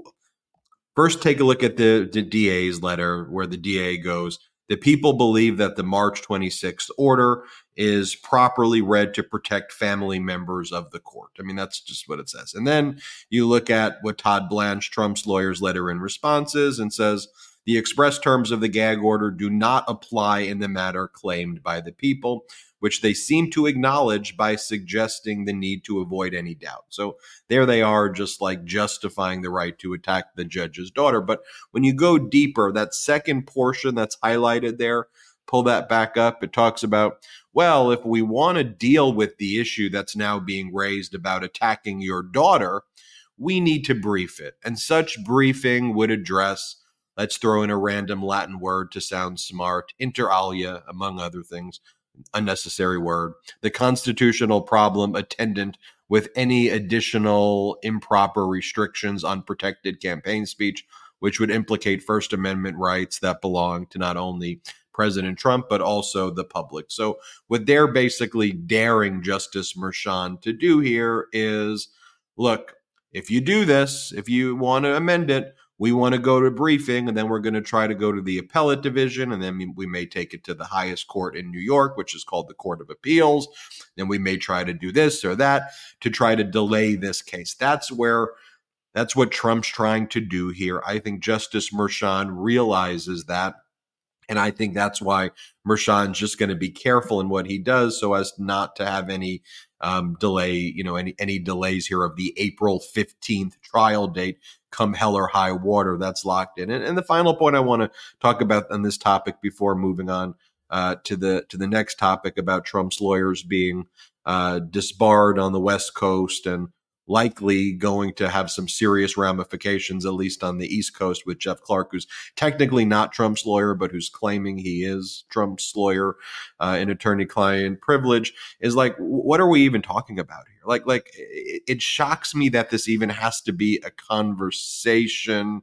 first take a look at the, the D A's letter where the D A goes, the people believe that the March twenty-sixth order is properly read to protect family members of the court. I mean, that's just what it says. And then you look at what Todd Blanche, Trump's lawyer's letter in response is, and says, the express terms of the gag order do not apply in the matter claimed by the people, which they seem to acknowledge by suggesting the need to avoid any doubt. So there they are, just like justifying the right to attack the judge's daughter. But when you go deeper, that second portion that's highlighted there, pull that back up. It talks about, well, if we want to deal with the issue that's now being raised about attacking your daughter, we need to brief it. And such briefing would address, let's throw in a random Latin word to sound smart, inter alia, among other things, unnecessary word, the constitutional problem attendant with any additional improper restrictions on protected campaign speech, which would implicate First Amendment rights that belong to not only President Trump, but also the public. So what they're basically daring Justice Merchan to do here is, look, if you do this, if you want to amend it, we want to go to briefing, and then we're going to try to go to the appellate division, and then we may take it to the highest court in New York, which is called the Court of Appeals. Then we may try to do this or that to try to delay this case. That's where, that's what Trump's trying to do here. I think Justice Merchan realizes that. And I think that's why Merchan's just going to be careful in what he does so as not to have any um, delay, you know, any, any delays here of the April fifteenth trial date come hell or high water. That's locked in. And, and the final point I want to talk about on this topic before moving on uh, to the to the next topic about Trump's lawyers being uh, disbarred on the West Coast and likely going to have some serious ramifications, at least on the East Coast, with Jeff Clark, who's technically not Trump's lawyer, but who's claiming he is Trump's lawyer uh, in attorney-client privilege, is like, what are we even talking about here? Like, like it, it shocks me that this even has to be a conversation.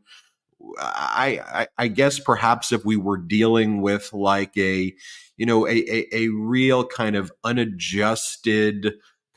I, I, I guess perhaps if we were dealing with like a, you know, a, a, a real kind of unadjusted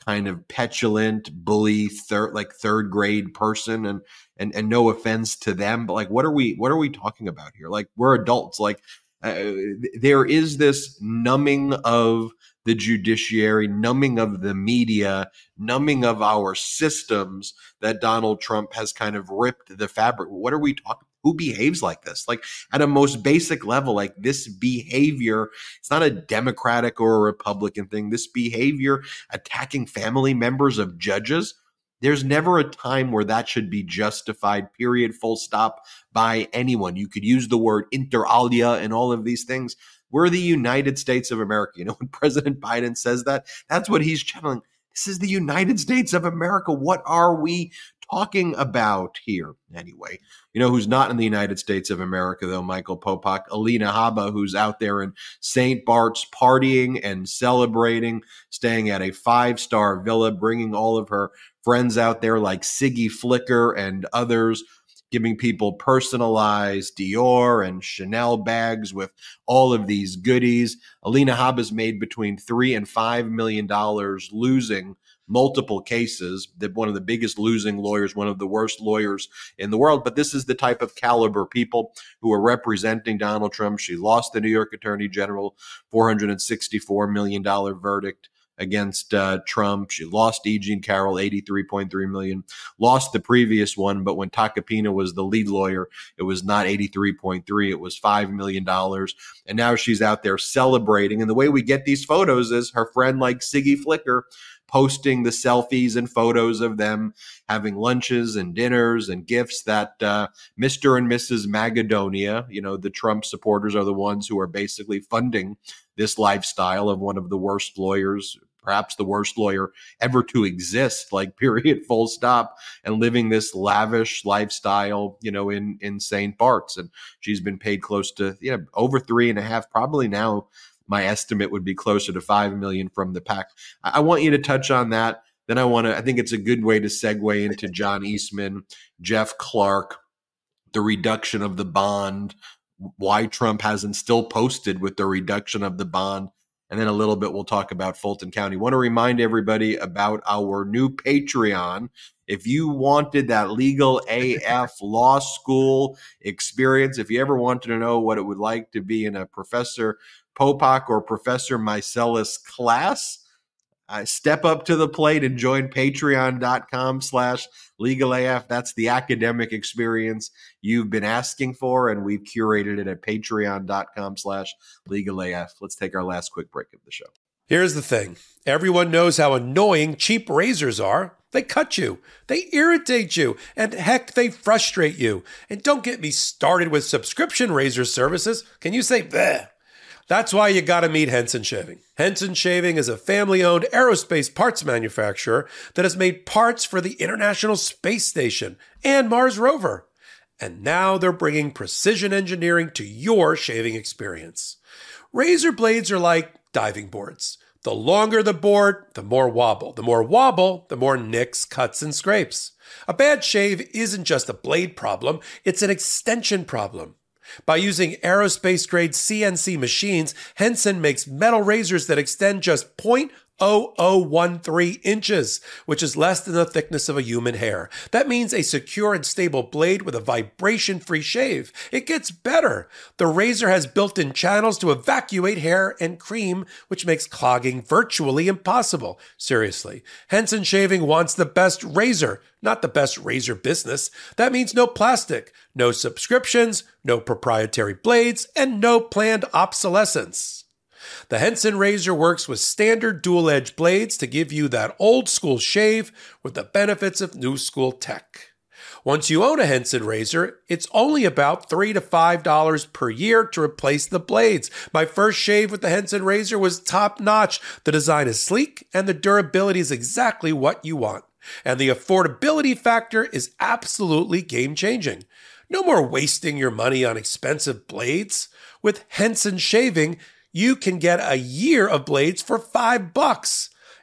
kind of petulant, bully, third like third grade person, and and and no offense to them, but like, what are we what are we talking about here? Like, we're adults. Like, uh, there is this numbing of the judiciary, numbing of the media, numbing of our systems that Donald Trump has kind of ripped the fabric. What are we talking? Who behaves like this? Like, at a most basic level, like, this behavior, it's not a Democratic or a Republican thing. This behavior, attacking family members of judges, there's never a time where that should be justified, period, full stop, by anyone. You could use the word inter alia and all of these things. We're the United States of America. You know, when President Biden says that, that's what he's channeling. This is the United States of America. What are we talking about here? Anyway, you know who's not in the United States of America, though, Michael Popak? Alina Habba, who's out there in Saint Bart's partying and celebrating, staying at a five-star villa, bringing all of her friends out there like Siggy Flicker and others, giving people personalized Dior and Chanel bags with all of these goodies. Alina Habba's made between three and five million dollars losing multiple cases. That one of the biggest losing lawyers, one of the worst lawyers in the world. But this is the type of caliber people who are representing Donald Trump. She lost the New York Attorney General, four hundred sixty-four million dollars verdict against uh, Trump. She lost E. Jean Carroll, eighty-three point three million dollars, lost the previous one, but when Tacopina was the lead lawyer, it was not eighty-three point three, it was five million dollars. And now she's out there celebrating. And the way we get these photos is her friend like Siggy Flicker posting the selfies and photos of them having lunches and dinners and gifts that uh, Mister and Missus Magadonia, you know, the Trump supporters are the ones who are basically funding this lifestyle of one of the worst lawyers, perhaps the worst lawyer ever to exist, like, period, full stop, and living this lavish lifestyle, you know, in, in Saint Bart's. And she's been paid close to, you know, over three and a half, probably now my estimate would be closer to five million from the PAC. I, I want you to touch on that. Then I want to, I think it's a good way to segue into John Eastman, Jeff Clark, the reduction of the bond, why Trump hasn't still posted with the reduction of the bond. And then a little bit, we'll talk about Fulton County. I want to remind everybody about our new Patreon. If you wanted that legal A F law school experience, if you ever wanted to know what it would like to be in a Professor Popak or Professor Meiselas class, Uh, step up to the plate and join patreon.com slash legal AF. That's the academic experience you've been asking for, and we've curated it at patreon.com slash legal AF. Let's take our last quick break of the show. Here's the thing. Everyone knows how annoying cheap razors are. They cut you, they irritate you, and heck, they frustrate you. And don't get me started with subscription razor services. Can you say bleh? That's why you gotta meet Henson Shaving. Henson Shaving is a family-owned aerospace parts manufacturer that has made parts for the International Space Station and Mars rover. And now they're bringing precision engineering to your shaving experience. Razor blades are like diving boards. The longer the board, the more wobble. The more wobble, the more nicks, cuts, and scrapes. A bad shave isn't just a blade problem, it's an extension problem. By using aerospace-grade C N C machines, Henson makes metal razors that extend just zero point zero zero one three inches, which is less than the thickness of a human hair. That means a secure and stable blade with a vibration-free shave. It gets better. The razor has built-in channels to evacuate hair and cream, which makes clogging virtually impossible. Seriously, Henson Shaving wants the best razor, not the best razor business. That means no plastic, no subscriptions, no proprietary blades, and no planned obsolescence. The Henson razor works with standard dual-edge blades to give you that old-school shave with the benefits of new-school tech. Once you own a Henson razor, it's only about three to five dollars per year to replace the blades. My first shave with the Henson razor was top-notch. The design is sleek, and the durability is exactly what you want. And the affordability factor is absolutely game-changing. No more wasting your money on expensive blades. With Henson Shaving, you can get a year of blades for five bucks.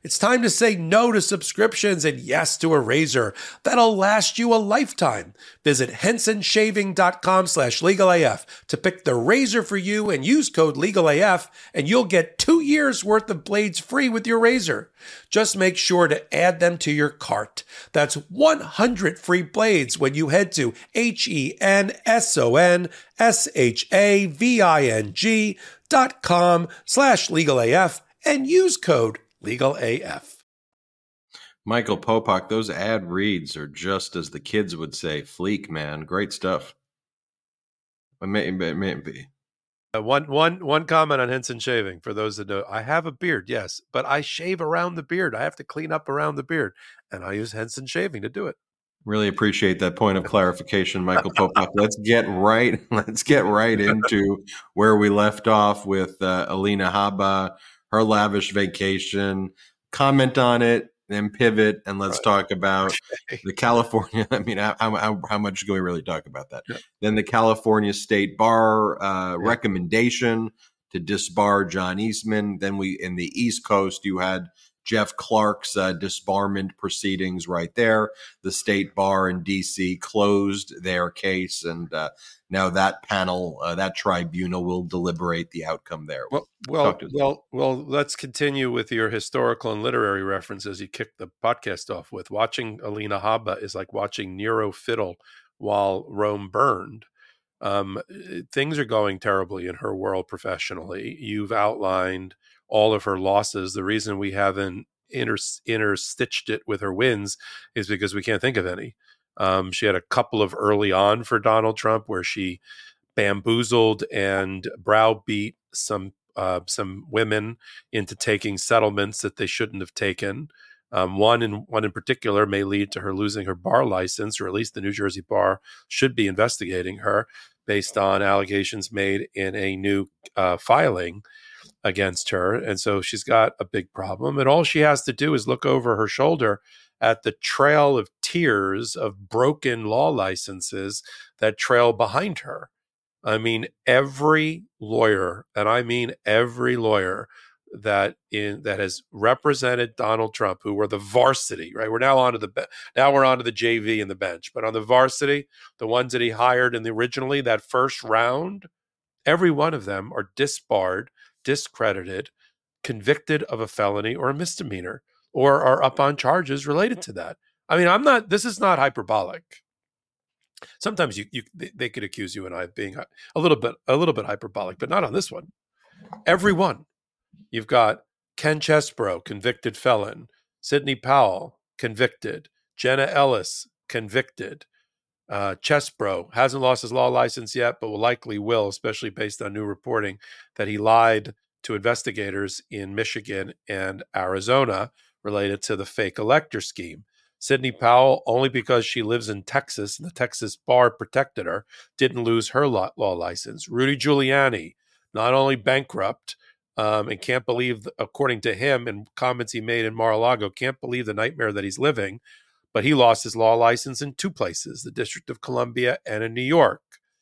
It's time to say no to subscriptions and yes to a razor that'll last you a lifetime. Visit hensonshaving.com slash legalaf to pick the razor for you and use code legalaf, and you'll get two years worth of blades free with your razor. Just make sure to add them to your cart. That's one hundred free blades when you head to H-E-N-S-O-N-S-H-A-V-I-N-G dot com slash legalaf and use code legalaf. Michael Popok, those ad reads are just, as the kids would say, fleek, man. Great stuff. It may, it may be. Uh, one, one, one comment on Henson shaving for those that know. I have a beard, yes, but I shave around the beard. I have to clean up around the beard, and I use Henson shaving to do it. Really appreciate that point of clarification, Michael Popok. Let's get right. Let's get right into where we left off with uh, Alina Habba, her lavish vacation. Comment on it, then pivot, and let's right. talk about okay. the California. I mean, how, how, how much can we really talk about that? Yeah. Then the California State Bar uh, yeah. recommendation to disbar John Eastman. Then we, in the East Coast, you had Jeff Clark's uh, disbarment proceedings right there. The state bar in D C closed their case, and uh, now that panel, uh, that tribunal will deliberate the outcome there. Well, well, well, well, let's continue with your historical and literary references you kicked the podcast off with. Watching Alina Habba is like watching Nero fiddle while Rome burned. Um, things are going terribly in her world professionally. You've outlined all of her losses. The reason we haven't inter interstitched it with her wins is because we can't think of any. Um, she had a couple of early on for Donald Trump where she bamboozled and browbeat some uh, some women into taking settlements that they shouldn't have taken. Um, one in one in particular may lead to her losing her bar license, or at least the New Jersey bar should be investigating her based on allegations made in a new uh, filing against her. And so she's got a big problem. And all she has to do is look over her shoulder at the trail of tears of broken law licenses that trail behind her. I mean, every lawyer, and I mean every lawyer that in that has represented Donald Trump, who were the varsity, right? We're now on to the now we're on to the J V and the bench, but on the varsity, the ones that he hired in the originally that first round, every one of them are disbarred, discredited, convicted of a felony or a misdemeanor, or are up on charges related to that. I mean, I'm not, this is not hyperbolic. Sometimes you, you they could accuse you and I of being a little bit, a little bit hyperbolic, but not on this one. Every one. You've got Ken Chesbrough, convicted felon. Sidney Powell, convicted. Jenna Ellis, convicted. Uh, Chesbrough hasn't lost his law license yet, but will likely will, especially based on new reporting that he lied to investigators in Michigan and Arizona related to the fake elector scheme. Sidney Powell, only because she lives in Texas and the Texas bar protected her, didn't lose her law, law license. Rudy Giuliani, not only bankrupt um, and can't believe, according to him and comments he made in Mar-a-Lago, can't believe the nightmare that he's living, but he lost his law license in two places, the District of Columbia and in New York.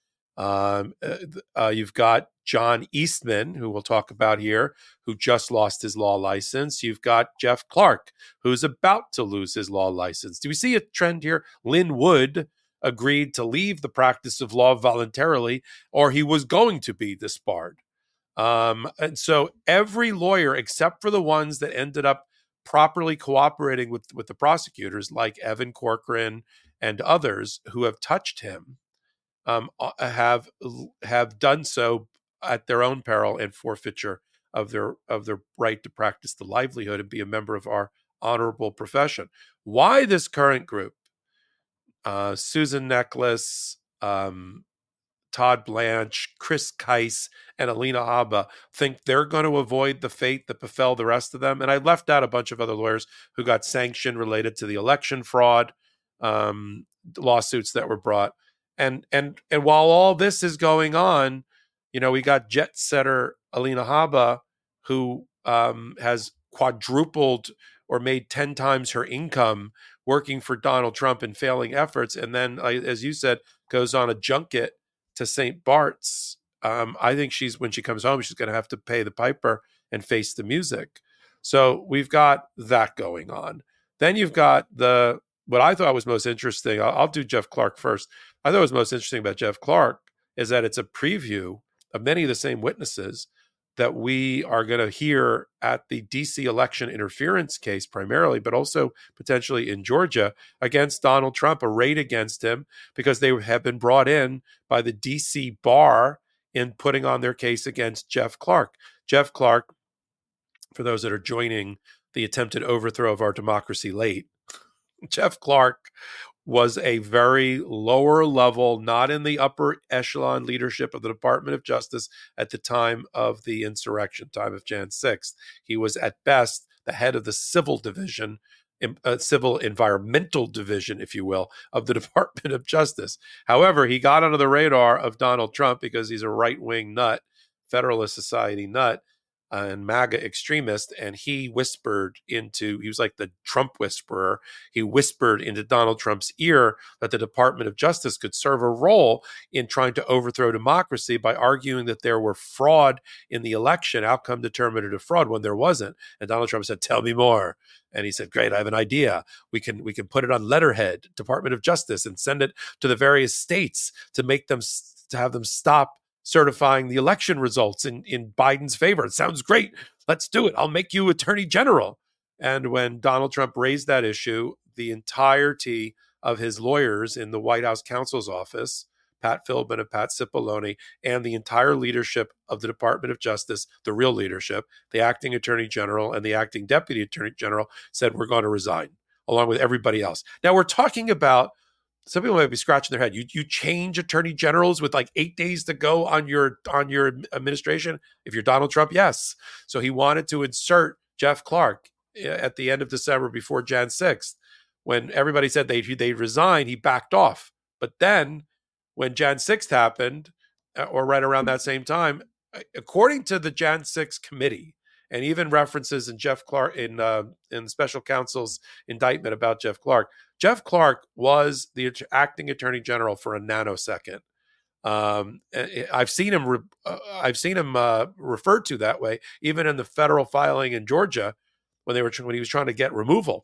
Um, uh, you've got John Eastman, who we'll talk about here, who just lost his law license. You've got Jeff Clark, who's about to lose his law license. Do we see a trend here? Lynn Wood agreed to leave the practice of law voluntarily, or he was going to be disbarred. Um, and so every lawyer, except for the ones that ended up properly cooperating with, with the prosecutors, like Evan Corcoran and others who have touched him, um, have have done so at their own peril and forfeiture of their of their right to practice the livelihood and be a member of our honorable profession. Why this current group, uh, Susan Necklace, um, Todd Blanche, Chris Keiss, and Alina Habba, think they're going to avoid the fate that befell the rest of them. And I left out a bunch of other lawyers who got sanctioned related to the election fraud um, lawsuits that were brought. And and and while all this is going on, you know, we got jet setter Alina Habba, who um, has quadrupled or made ten times her income working for Donald Trump in failing efforts. And then, as you said, goes on a junket to Saint Bart's. Um, I think she's, when she comes home, she's going to have to pay the piper and face the music. So we've got that going on. Then you've got the, what I thought was most interesting, I'll, I'll do Jeff Clark first. I thought what was most interesting about Jeff Clark is that it's a preview of many of the same witnesses that we are going to hear at the D C election interference case primarily, but also potentially in Georgia against Donald Trump, a raid against him because they have been brought in by the D C bar in putting on their case against Jeff Clark. Jeff Clark, for those that are joining the attempted overthrow of our democracy late, Jeff Clark was a very lower level, not in the upper echelon leadership of the Department of Justice at the time of the insurrection, time of January sixth. He was at best the head of the civil division, uh, civil environmental division, if you will, of the Department of Justice. However, he got under the radar of Donald Trump because he's a right-wing nut, Federalist Society nut, and MAGA extremist, and he whispered into, he was like the Trump whisperer, he whispered into Donald Trump's ear that the Department of Justice could serve a role in trying to overthrow democracy by arguing that there were fraud in the election, outcome determinative fraud, when there wasn't. And Donald Trump said, tell me more. And he said, great, I have an idea. We can we can put it on letterhead, Department of Justice, and send it to the various states to make them, to have them stop certifying the election results in, in Biden's favor. It sounds great. Let's do it. I'll make you attorney general. And when Donald Trump raised that issue, the entirety of his lawyers in the White House counsel's office, Pat Philbin and Pat Cipollone, and the entire leadership of the Department of Justice, the real leadership, the acting attorney general and the acting deputy attorney general, said, we're going to resign, along with everybody else. Now, we're talking about, some people might be scratching their head. You you change attorney generals with like eight days to go on your on your administration. If you're Donald Trump, yes. So he wanted to insert Jeff Clark at the end of December before January sixth. When everybody said they they'd resign, he backed off. But then when January sixth happened, or right around that same time, according to the January sixth committee, and even references in Jeff Clark in uh, in special counsel's indictment about Jeff Clark, Jeff Clark was the acting attorney general for a nanosecond. Um, I've seen him. Re- uh, I've seen him uh, referred to that way, even in the federal filing in Georgia, when they were when he was trying to get removal.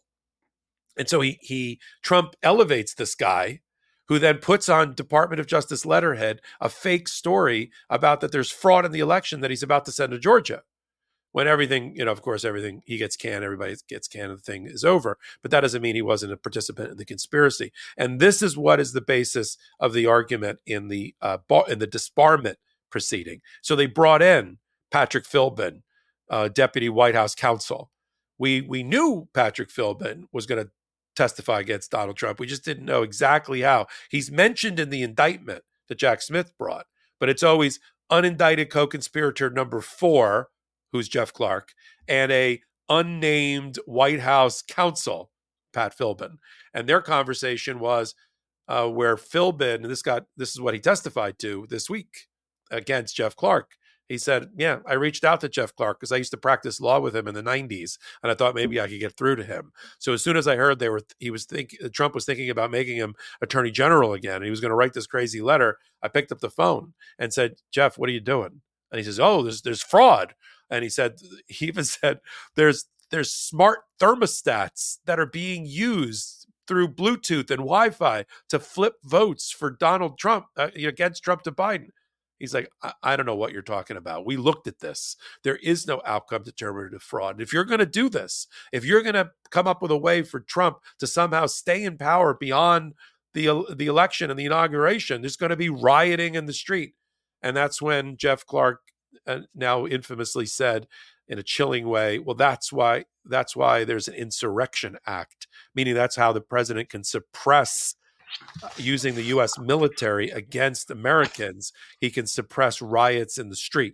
And so he he Trump elevates this guy, who then puts on Department of Justice letterhead a fake story about that there's fraud in the election that he's about to send to Georgia. When everything, you know, of course, everything, he gets canned, everybody gets canned, and the thing is over. But that doesn't mean he wasn't a participant in the conspiracy. And this is what is the basis of the argument in the uh, bar, in the disbarment proceeding. So they brought in Patrick Philbin, uh, deputy White House counsel. We we knew Patrick Philbin was going to testify against Donald Trump. We just didn't know exactly how. He's mentioned in the indictment that Jack Smith brought, but it's always unindicted co-conspirator number four, who's Jeff Clark, and a unnamed White House counsel, Pat Philbin. And their conversation was uh, where Philbin, and this got this is what he testified to this week against Jeff Clark. He said, yeah, I reached out to Jeff Clark because I used to practice law with him in the nineties, and I thought maybe I could get through to him. So as soon as I heard they were, he was thinking, Trump was thinking about making him attorney general again, and he was going to write this crazy letter, I picked up the phone and said, Jeff, what are you doing? And he says, oh, there's there's fraud. And he said, he even said, there's there's smart thermostats that are being used through Bluetooth and Wi-Fi to flip votes for Donald Trump uh, against Trump to Biden. He's like, I, I don't know what you're talking about. We looked at this. There is no outcome determinative fraud. And if you're going to do this, if you're going to come up with a way for Trump to somehow stay in power beyond the the election and the inauguration, there's going to be rioting in the street. And that's when Jeff Clark uh, now infamously said in a chilling way, well, that's why that's why there's an insurrection act, meaning that's how the president can suppress uh, using the U S military against Americans. He can suppress riots in the street.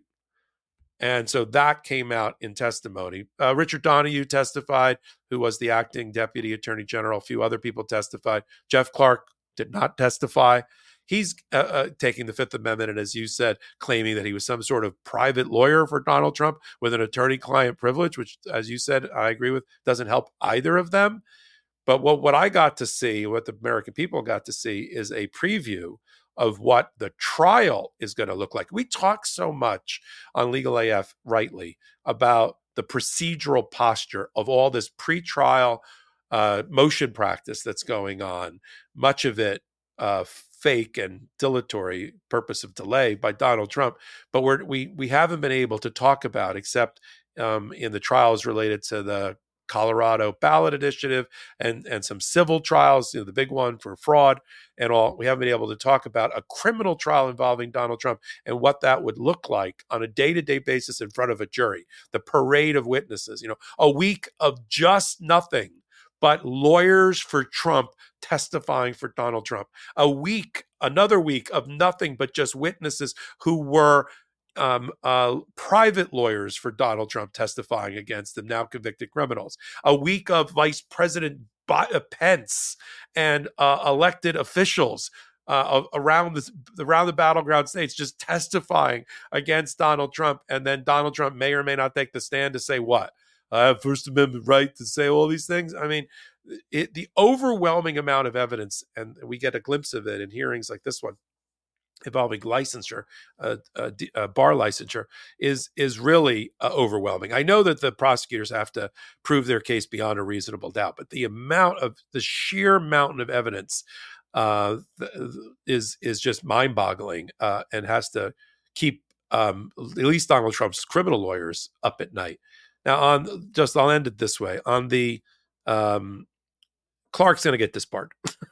And so that came out in testimony. Uh, Richard Donoghue testified, who was the acting deputy attorney general. A few other people testified. Jeff Clark did not testify. He's uh, uh, taking the Fifth Amendment and, as you said, claiming that he was some sort of private lawyer for Donald Trump with an attorney-client privilege, which, as you said, I agree with, doesn't help either of them. But what, what I got to see, what the American people got to see, is a preview of what the trial is going to look like. We talk so much on Legal A F, rightly, about the procedural posture of all this pretrial uh, motion practice that's going on, much of it uh, fake and dilatory purpose of delay by Donald Trump. But we're, we we haven't been able to talk about, except um, in the trials related to the Colorado ballot initiative and, and some civil trials, you know, the big one for fraud and all. We haven't been able to talk about a criminal trial involving Donald Trump and what that would look like on a day-to-day basis in front of a jury, the parade of witnesses, you know, a week of just nothing but lawyers for Trump testifying for Donald Trump, a week, another week of nothing but just witnesses who were Um, uh, private lawyers for Donald Trump testifying against them, now convicted criminals. A week of Vice President Pence and uh, elected officials uh, around the around the battleground states just testifying against Donald Trump, and then Donald Trump may or may not take the stand to say what? I have First Amendment right to say all these things. I mean, it, the overwhelming amount of evidence, and we get a glimpse of it in hearings like this one, involving licensure, uh, uh, uh, bar licensure, is is really uh, overwhelming. I know that the prosecutors have to prove their case beyond a reasonable doubt, but the amount of the sheer mountain of evidence uh, is is just mind-boggling uh, and has to keep um, at least Donald Trump's criminal lawyers up at night. Now, on just I'll end it this way: on the um, Clark's going to get disbarred.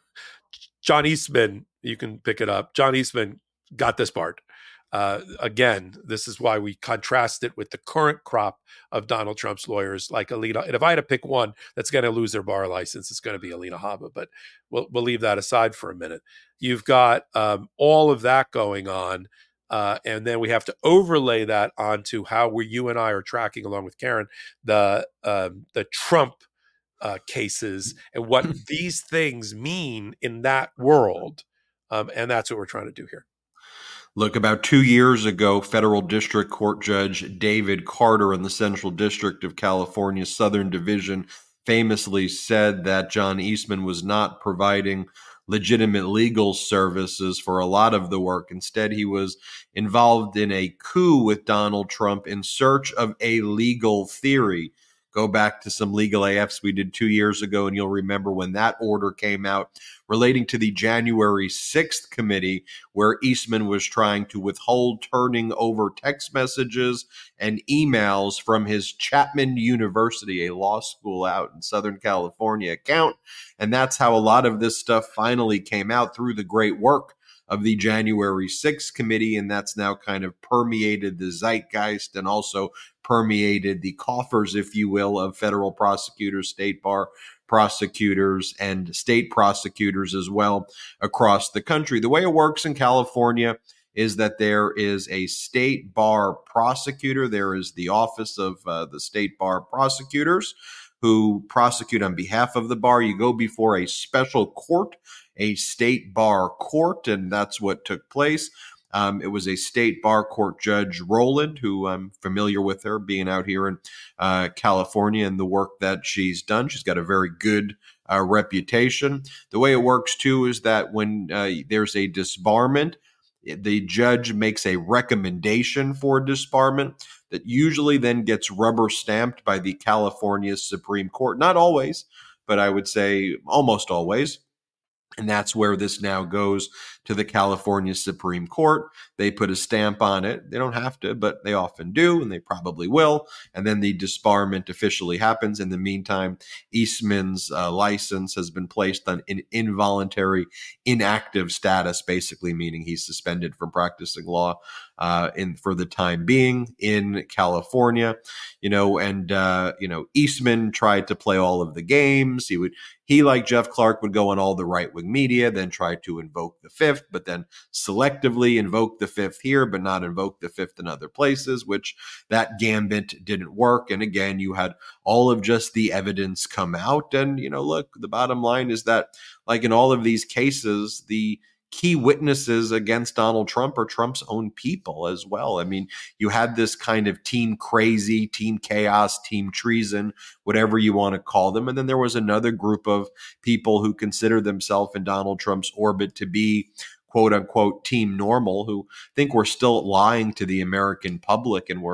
John Eastman, you can pick it up. John Eastman got disbarred. Uh, again, this is why we contrast it with the current crop of Donald Trump's lawyers, like Alina. And if I had to pick one that's going to lose their bar license, it's going to be Alina Habba. But we'll we'll leave that aside for a minute. You've got um, all of that going on, uh, and then we have to overlay that onto how we, you and I, are tracking, along with Karen, the um, the Trump Uh, cases and what these things mean in that world. Um, and that's what we're trying to do here. Look, about two years ago, federal district court judge David Carter in the Central District of California's Southern Division famously said that John Eastman was not providing legitimate legal services for a lot of the work. Instead, he was involved in a coup with Donald Trump in search of a legal theory. Go back to some legal A Fs we did two years ago, and you'll remember when that order came out relating to the January sixth committee, where Eastman was trying to withhold turning over text messages and emails from his Chapman University, a law school out in Southern California, account. And that's how a lot of this stuff finally came out, through the great work of the January sixth committee, and that's now kind of permeated the zeitgeist and also permeated the coffers, if you will, of federal prosecutors, state bar prosecutors, and state prosecutors as well across the country. The way it works in California is that there is a state bar prosecutor. There is the office of uh, the state bar prosecutors who prosecute on behalf of the bar. You go before a special court, a state bar court, and that's what took place. Um, it was a state bar court judge, Rowland, who I'm familiar with her being out here in uh, California and the work that she's done. She's got a very good uh, reputation. The way it works, too, is that when uh, there's a disbarment, the judge makes a recommendation for disbarment that usually then gets rubber stamped by the California Supreme Court. Not always, but I would say almost always. And that's where this now goes to the California Supreme Court. They put a stamp on it. They don't have to, but they often do, and they probably will. And then the disbarment officially happens. In the meantime, Eastman's uh, license has been placed on an involuntary inactive status, basically meaning he's suspended from practicing law uh, in for the time being in California. You know, and uh, you know, Eastman tried to play all of the games. He would. He, like Jeff Clark, would go on all the right-wing media, then try to invoke the fifth, but then selectively invoke the fifth here, but not invoke the fifth in other places, which that gambit didn't work. And again, you had all of just the evidence come out. And, you know, look, the bottom line is that, like in all of these cases, the key witnesses against Donald Trump are Trump's own people as well. I mean, you had this kind of team crazy, team chaos, team treason, whatever you want to call them. And then there was another group of people who consider themselves in Donald Trump's orbit to be quote unquote team normal, who think we're still lying to the American public and we're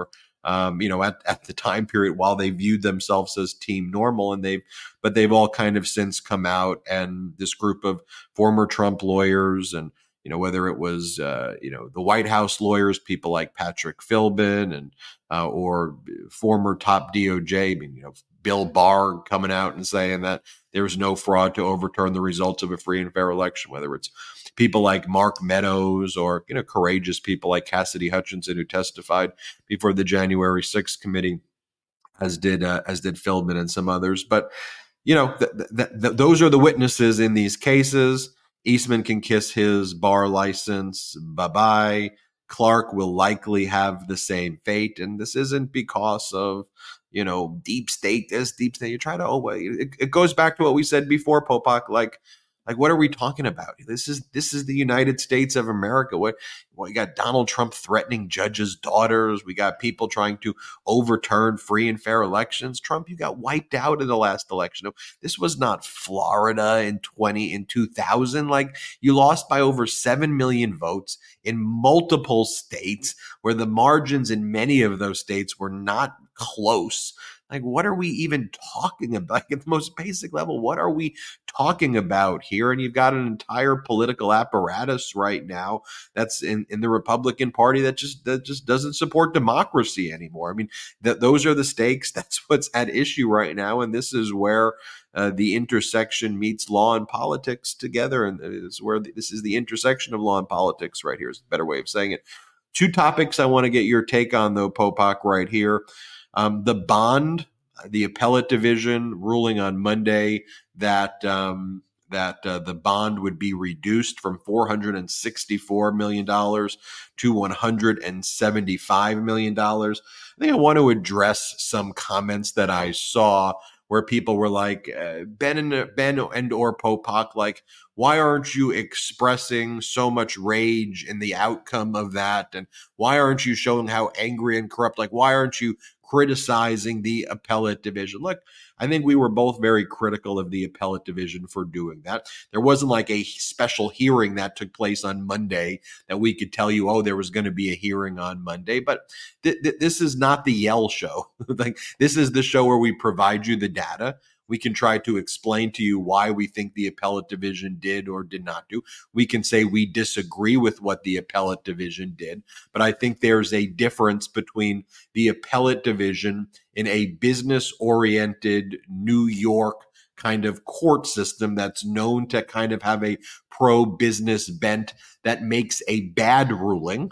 um, you know, at, at the time period while they viewed themselves as team normal. And they've, but they've all kind of since come out, and this group of former Trump lawyers, and, you know, whether it was, uh, you know, the White House lawyers, people like Patrick Philbin, and, uh, or former top D O J, I mean, you know, Bill Barr coming out and saying that there was no fraud to overturn the results of a free and fair election, whether it's people like Mark Meadows, or, you know, courageous people like Cassidy Hutchinson, who testified before the January sixth committee, as did, uh, as did Philbin and some others. But, you know, th- th- th- those are the witnesses in these cases. Eastman can kiss his bar license bye-bye. Clark will likely have the same fate. And this isn't because of, you know, deep state, this deep state. You try to, oh, it, it goes back to what we said before, Popok, like, like, what are we talking about? This is, this is the United States of America. What, well, you got Donald Trump threatening judges' daughters. We got people trying to overturn free and fair elections. Trump, you got wiped out in the last election. This was not Florida in twenty, in two thousand. Like, you lost by over seven million votes in multiple states, where the margins in many of those states were not close. Like, what are we even talking about? Like, at the most basic level, what are we talking about here? And you've got an entire political apparatus right now that's in, in the Republican Party that just that just doesn't support democracy anymore. I mean, that those are the stakes. That's what's at issue right now. And this is where uh, the intersection meets law and politics together. And this is where the, this is the intersection of law and politics right here, is a better way of saying it. Two topics I want to get your take on, though, Popok, right here. Um, the bond, the appellate division ruling on Monday that um, that uh, the bond would be reduced from four hundred sixty-four million dollars to one hundred seventy-five million dollars. I think I want to address some comments that I saw where people were like, uh, Ben and Ben and or Popok, like, why aren't you expressing so much rage in the outcome of that? And why aren't you showing how angry and corrupt? Like, why aren't you criticizing the appellate division? Look, I think we were both very critical of the appellate division for doing that. There wasn't like a special hearing that took place on Monday that we could tell you, oh, there was going to be a hearing on Monday. But th- th- this is not the Yell show. Like, this is the show where we provide you the data. We can try to explain to you why we think the appellate division did or did not do. We can say we disagree with what the appellate division did, but I think there's a difference between the appellate division in a business-oriented New York kind of court system that's known to kind of have a pro-business bent that makes a bad ruling,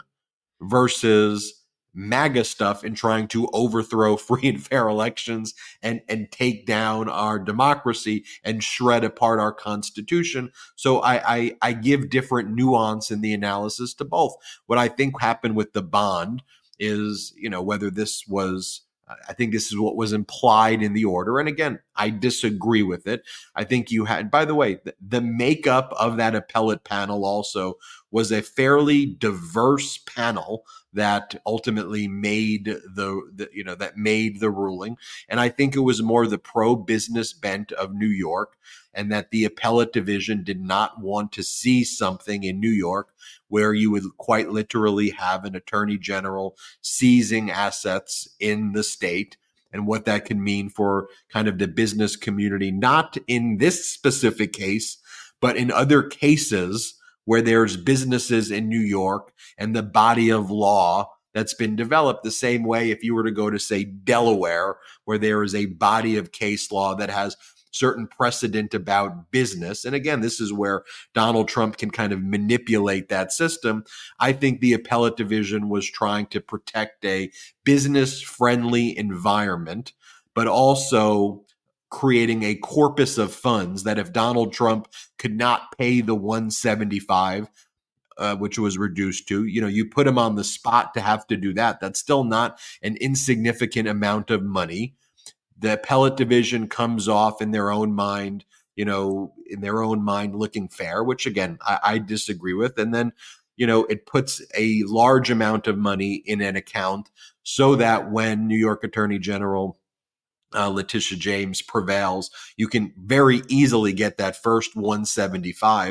versus MAGA stuff in trying to overthrow free and fair elections and, and take down our democracy and shred apart our Constitution. So I, I, I give different nuance in the analysis to both. What I think happened with the bond is, you know, whether this was, I think this is what was implied in the order. And again, I disagree with it. I think you had, by the way, the, the makeup of that appellate panel also was a fairly diverse panel that ultimately made the, the, you know, that made the ruling. And I think it was more the pro-business bent of New York, and that the appellate division did not want to see something in New York where you would quite literally have an attorney general seizing assets in the state, and what that can mean for kind of the business community, not in this specific case, but in other cases where there's businesses in New York and the body of law that's been developed the same way. If you were to go to, say, Delaware, where there is a body of case law that has certain precedent about business. And again, this is where Donald Trump can kind of manipulate that system. I think the appellate division was trying to protect a business-friendly environment, but also creating a corpus of funds that if Donald Trump could not pay the one seventy-five, uh, which was reduced to, you know, you put him on the spot to have to do that. That's still not an insignificant amount of money. The appellate division comes off in their own mind, you know, in their own mind looking fair, which again, I, I disagree with. And then, you know, it puts a large amount of money in an account so that when New York Attorney General Uh, Letitia James prevails, you can very easily get that first one seventy-five.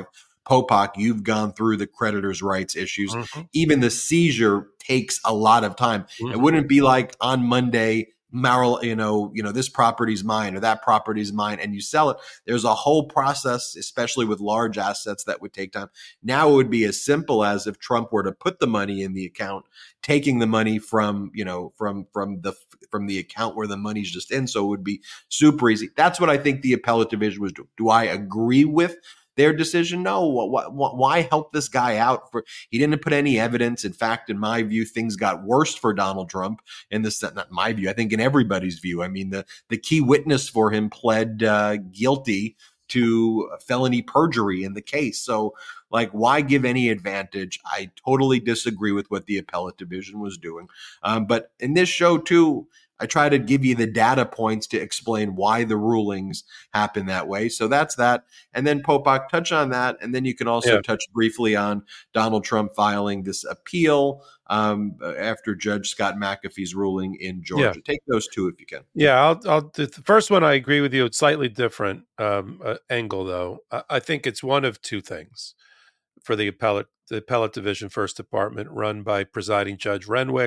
Popok, you've gone through the creditors' rights issues. Mm-hmm. Even the seizure takes a lot of time. Mm-hmm. It wouldn't be like on Monday, Mar- you know, you know, this property's mine or that property's mine, and you sell it. There's a whole process, especially with large assets, that would take time. Now it would be as simple as if Trump were to put the money in the account, taking the money from, you know, from from the from the account where the money's just in. So it would be super easy. That's what I think the appellate division was doing. Do I agree with their decision? No. Why, why help this guy out? For he didn't put any evidence. In fact, in my view, things got worse for Donald Trump. In this, not my view, I think in everybody's view. I mean, the the key witness for him pled uh, guilty to felony perjury in the case. So, like, why give any advantage? I totally disagree with what the appellate division was doing. Um, but in this show too, I try to give you the data points to explain why the rulings happen that way. So that's that. And then Popok, touch on that. And then you can also Yeah. touch briefly on Donald Trump filing this appeal um, after Judge Scott McAfee's ruling in Georgia. Yeah. Take those two if you can. Yeah, I'll, I'll, the first one, I agree with you. It's slightly different um, uh, angle, though. I, I think it's one of two things for the appellate, the appellate division, First Department, run by presiding Judge Renwick.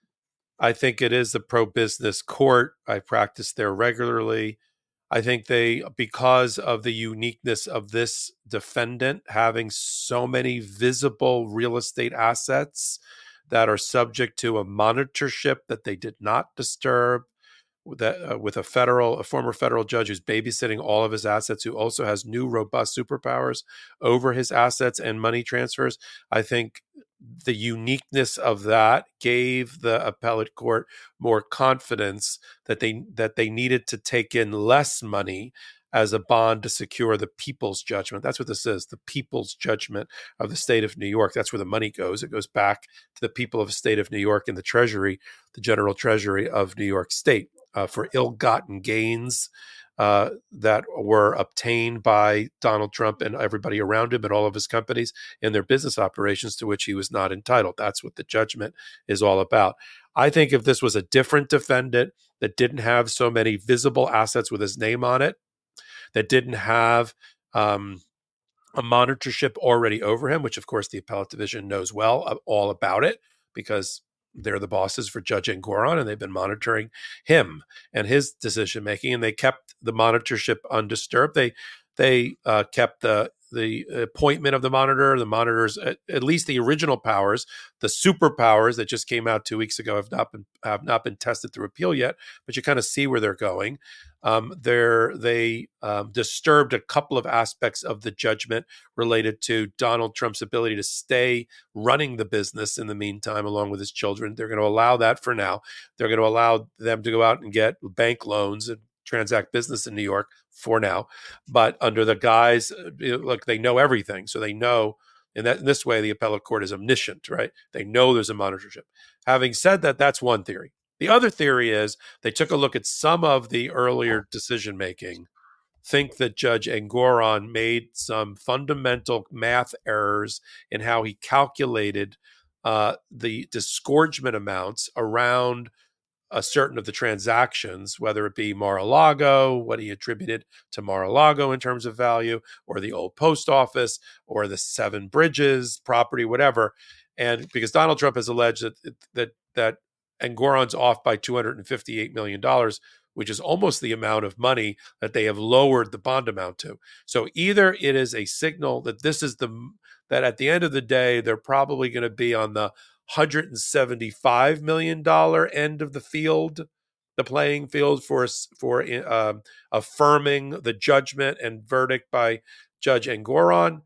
I think it is the pro-business court. I practice there regularly. I think they, because of the uniqueness of this defendant having so many visible real estate assets that are subject to a monitorship that they did not disturb, that uh, with a federal, a former federal judge who's babysitting all of his assets, who also has new robust superpowers over his assets and money transfers. I think the uniqueness of that gave the appellate court more confidence that they that they needed to take in less money as a bond to secure the people's judgment. That's what this is, the people's judgment of the state of New York. That's where the money goes. It goes back to the people of the state of New York and the Treasury, the General Treasury of New York State, uh, for ill-gotten gains uh, that were obtained by Donald Trump and everybody around him and all of his companies in their business operations to which he was not entitled. That's what the judgment is all about. I think if this was a different defendant that didn't have so many visible assets with his name on it, that didn't have um, a monitorship already over him, which of course the appellate division knows well uh, all about it, because they're the bosses for Judge Engoron, and they've been monitoring him and his decision making, and they kept the monitorship undisturbed. They they uh, kept the the appointment of the monitor, the monitors, at, at least the original powers, the superpowers that just came out two weeks ago have not been have not been tested through appeal yet, but you kind of see where they're going. Um, they're, they um, disturbed a couple of aspects of the judgment related to Donald Trump's ability to stay running the business in the meantime, along with his children. They're going to allow that for now. They're going to allow them to go out and get bank loans and transact business in New York for now. But under the guise, look, they know everything. So they know, in that in this way, the appellate court is omniscient, right? They know there's a monitorship. Having said that, that's one theory. The other theory is they took a look at some of the earlier decision-making, think that Judge Engoron made some fundamental math errors in how he calculated uh, the disgorgement amounts around a certain of the transactions, whether it be Mar-a-Lago, what he attributed to Mar-a-Lago in terms of value, or the old post office, or the Seven Bridges property, whatever. And because Donald Trump has alleged that that that Engoron's off by two hundred fifty-eight million dollars, which is almost the amount of money that they have lowered the bond amount to. So either it is a signal that this is the, that at the end of the day, they're probably going to be on the one hundred seventy-five million dollars end of the field, the playing field for, for um, affirming the judgment and verdict by Judge Engoron,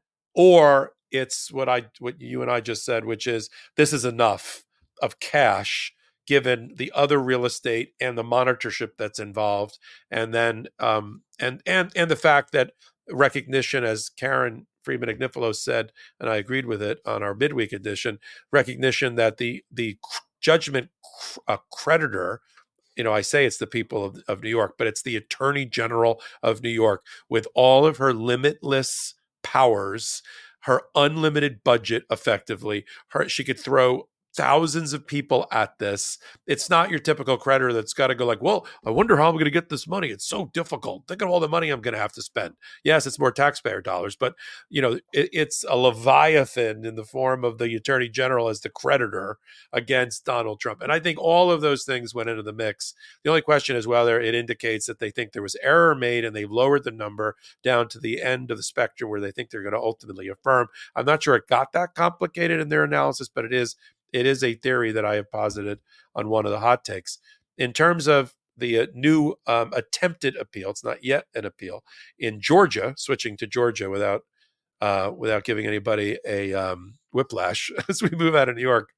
or it's what I, what you and I just said, which is this is enough of cash given the other real estate and the monitorship that's involved, and then um, and and and the fact that recognition, as Karen Friedman-Agnifilo said, and I agreed with it on our midweek edition, recognition that the the judgment uh, creditor, you know, I say it's the people of, of New York, but it's the Attorney General of New York with all of her limitless powers, her unlimited budget, effectively, her she could throw thousands of people at this. It's not your typical creditor that's got to go like, well, I wonder how I'm going to get this money. It's so difficult. Think of all the money I'm going to have to spend. Yes, it's more taxpayer dollars, but you know, it, it's a leviathan in the form of the attorney general as the creditor against Donald Trump. And I think all of those things went into the mix. The only question is whether it indicates that they think there was error made and they've lowered the number down to the end of the spectrum where they think they're going to ultimately affirm. I'm not sure it got that complicated in their analysis, but it is It is a theory that I have posited on one of the hot takes. In terms of the uh, new um, attempted appeal, it's not yet an appeal, in Georgia, switching to Georgia without uh, without giving anybody a um, whiplash as we move out of New York.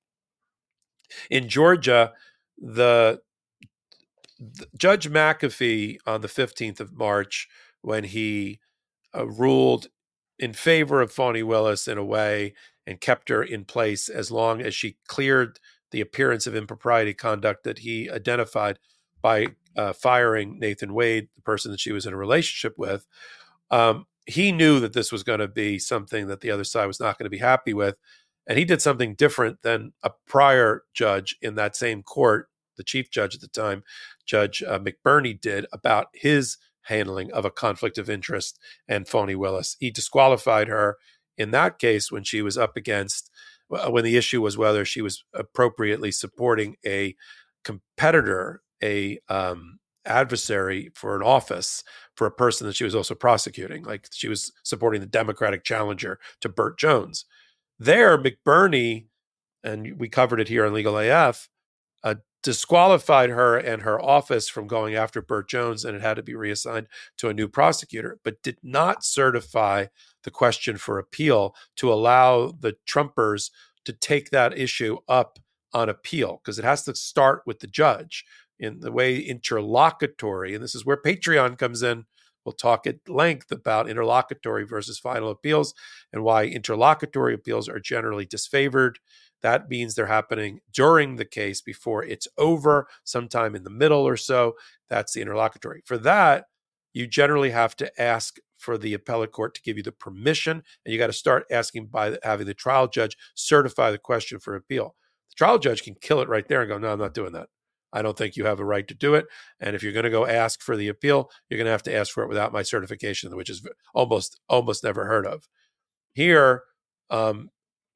In Georgia, the, the Judge McAfee on the fifteenth of March, when he uh, ruled in favor of Fani Willis in a way and kept her in place as long as she cleared the appearance of impropriety conduct that he identified by uh, firing Nathan Wade, the person that she was in a relationship with. Um, he knew that this was going to be something that the other side was not going to be happy with. And he did something different than a prior judge in that same court, the chief judge at the time, Judge uh, McBurney, did about his handling of a conflict of interest and Fani Willis. He disqualified her in that case when she was up against, when the issue was whether she was appropriately supporting a competitor, a um, adversary for an office for a person that she was also prosecuting. Like she was supporting the Democratic challenger to Burt Jones. There, McBurney, and we covered it here on Legal A F, uh, disqualified her and her office from going after Burt Jones, and it had to be reassigned to a new prosecutor, but did not certify the question for appeal to allow the Trumpers to take that issue up on appeal, because it has to start with the judge in the way interlocutory. And this is where Patreon comes in. We'll talk at length about interlocutory versus final appeals and why interlocutory appeals are generally disfavored. That means they're happening during the case before it's over, sometime in the middle or so. That's the interlocutory. For that, you generally have to ask for the appellate court to give you the permission, and you got to start asking by having the trial judge certify the question for appeal. The trial judge can kill it right there and go, no, I'm not doing that. I don't think you have a right to do it. And if you're going to go ask for the appeal, you're going to have to ask for it without my certification, which is almost almost never heard of. Here, um,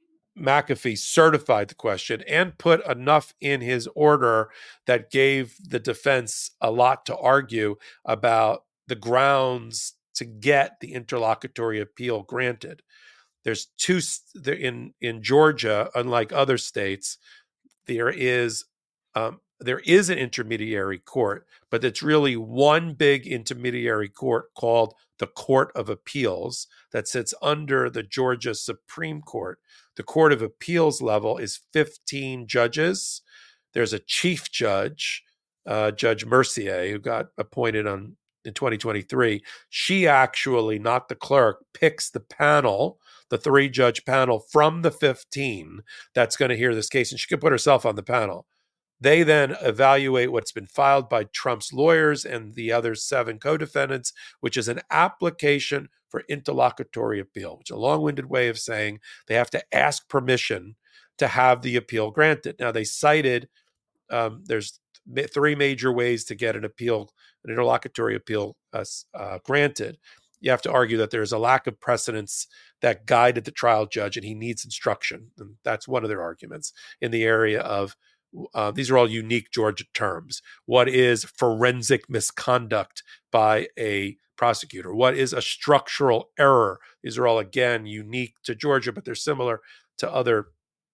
McAfee certified the question and put enough in his order that gave the defense a lot to argue about the grounds to get the interlocutory appeal granted. There's two in in Georgia, unlike other states, there is um, there is an intermediary court, but it's really one big intermediary court called the Court of Appeals that sits under the Georgia Supreme Court. The Court of Appeals level is fifteen judges. There's a chief judge, uh, Judge Mercier, who got appointed on in twenty twenty-three. She actually, not the clerk, picks the panel, the three-judge panel from the fifteen that's going to hear this case, and she can put herself on the panel. They then evaluate what's been filed by Trump's lawyers and the other seven co-defendants, which is an application for interlocutory appeal, which is a long-winded way of saying they have to ask permission to have the appeal granted. Now, they cited um, there's three major ways to get an appeal, an interlocutory appeal uh, uh, granted. You have to argue that there's a lack of precedence that guided the trial judge and he needs instruction. And that's one of their arguments in the area of Uh, these are all unique Georgia terms. What is forensic misconduct by a prosecutor? What is a structural error? These are all, again, unique to Georgia, but they're similar to other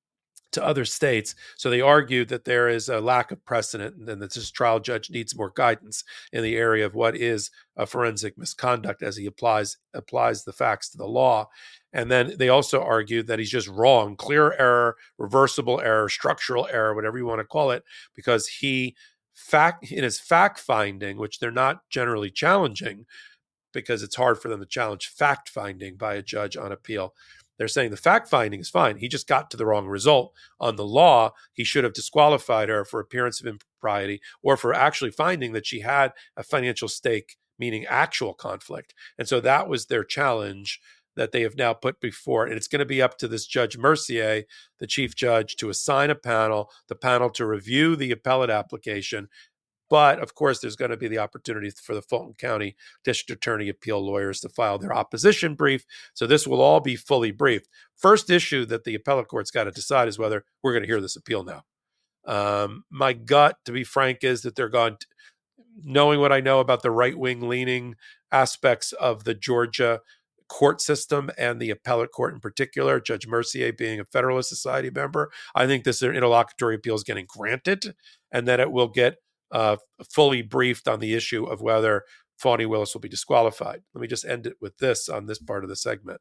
to other states. So they argued that there is a lack of precedent and that this trial judge needs more guidance in the area of what is a forensic misconduct as he applies applies the facts to the law. And then they also argued that he's just wrong, clear error, reversible error, structural error, whatever you want to call it, because he fact in his fact finding, which they're not generally challenging because it's hard for them to challenge fact finding by a judge on appeal. They're saying the fact finding is fine. He just got to the wrong result. On the law, he should have disqualified her for appearance of impropriety or for actually finding that she had a financial stake, meaning actual conflict. And so that was their challenge that they have now put before. And it's going to be up to this Judge Mercier, the chief judge, to assign a panel, the panel to review the appellate application. But of course, there's going to be the opportunity for the Fulton County District Attorney Appeal lawyers to file their opposition brief. So this will all be fully briefed. First issue that the appellate court's got to decide is whether we're going to hear this appeal now. Um, my gut, to be frank, is that they're going to, knowing what I know about the right-wing leaning aspects of the Georgia court system and the appellate court in particular, Judge Mercier being a Federalist Society member, I think this interlocutory appeal is getting granted, and that it will get uh, fully briefed on the issue of whether Fani Willis will be disqualified. Let me just end it with this on this part of the segment.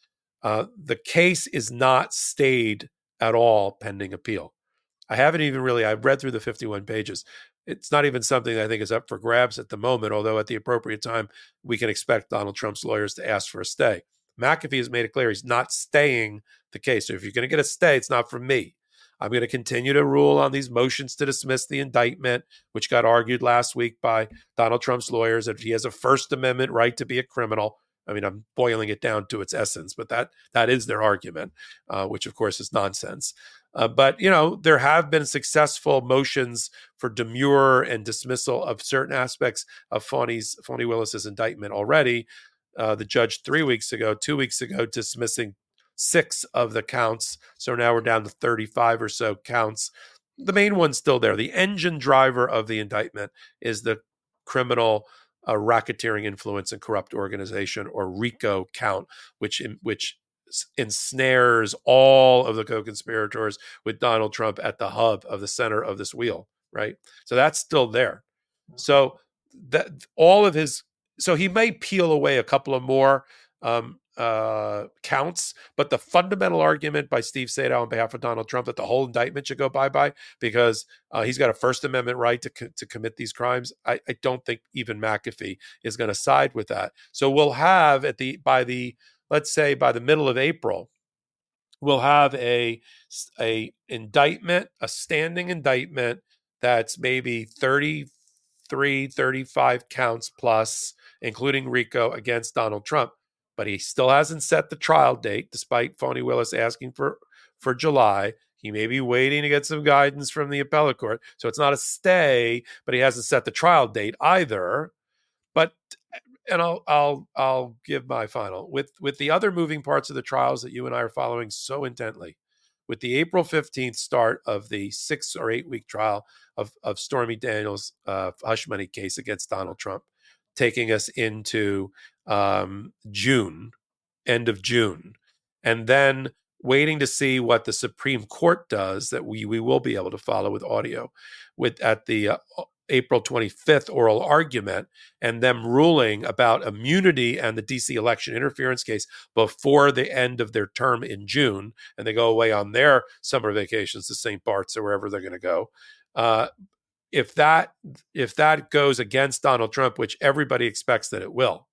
Uh, the case is not stayed at all pending appeal. I haven't even really, I've read through the fifty-one pages. It's not even something that I think is up for grabs at the moment, although at the appropriate time, we can expect Donald Trump's lawyers to ask for a stay. McAfee has made it clear he's not staying the case. So if you're going to get a stay, it's not from me. I'm going to continue to rule on these motions to dismiss the indictment, which got argued last week by Donald Trump's lawyers, that he has a First Amendment right to be a criminal. I mean, I'm boiling it down to its essence, but that that is their argument, uh, which of course is nonsense. Uh, but, you know, there have been successful motions for demurrer and dismissal of certain aspects of Fani's, Fani Willis's indictment already. Uh, the judge three weeks ago, two weeks ago, dismissing six of the counts. So now we're down to thirty-five or so counts. The main one's still there. The engine driver of the indictment is the criminal uh, racketeering, influence, and corrupt organization, or RICO count, which in, which ensnares all of the co-conspirators with Donald Trump at the hub of the center of this wheel, right? So that's still there. So that all of his, so he may peel away a couple of more um, uh, counts, but the fundamental argument by Steve Sadow on behalf of Donald Trump that the whole indictment should go bye-bye because uh, he's got a First Amendment right to co- to commit these crimes, I, I don't think even McAfee is going to side with that. So we'll have at the by the let's say by the middle of April, we'll have a, a indictment, a standing indictment that's maybe thirty-three, thirty-five counts plus, including RICO, against Donald Trump. But he still hasn't set the trial date, despite Fani Willis asking for, for July. He may be waiting to get some guidance from the appellate court. So it's not a stay, but he hasn't set the trial date either. But And I'll I'll I'll give my final with with the other moving parts of the trials that you and I are following so intently. With the April fifteenth start of the six or eight week trial of of Stormy Daniels' uh, hush money case against Donald Trump, taking us into um, June, end of June, and then waiting to see what the Supreme Court does that we we will be able to follow with audio, with at the uh, April twenty-fifth oral argument, and them ruling about immunity and the D C election interference case before the end of their term in June, and they go away on their summer vacations to Saint Bart's or wherever they're going to go. Uh, if that if that goes against Donald Trump, which everybody expects that it will,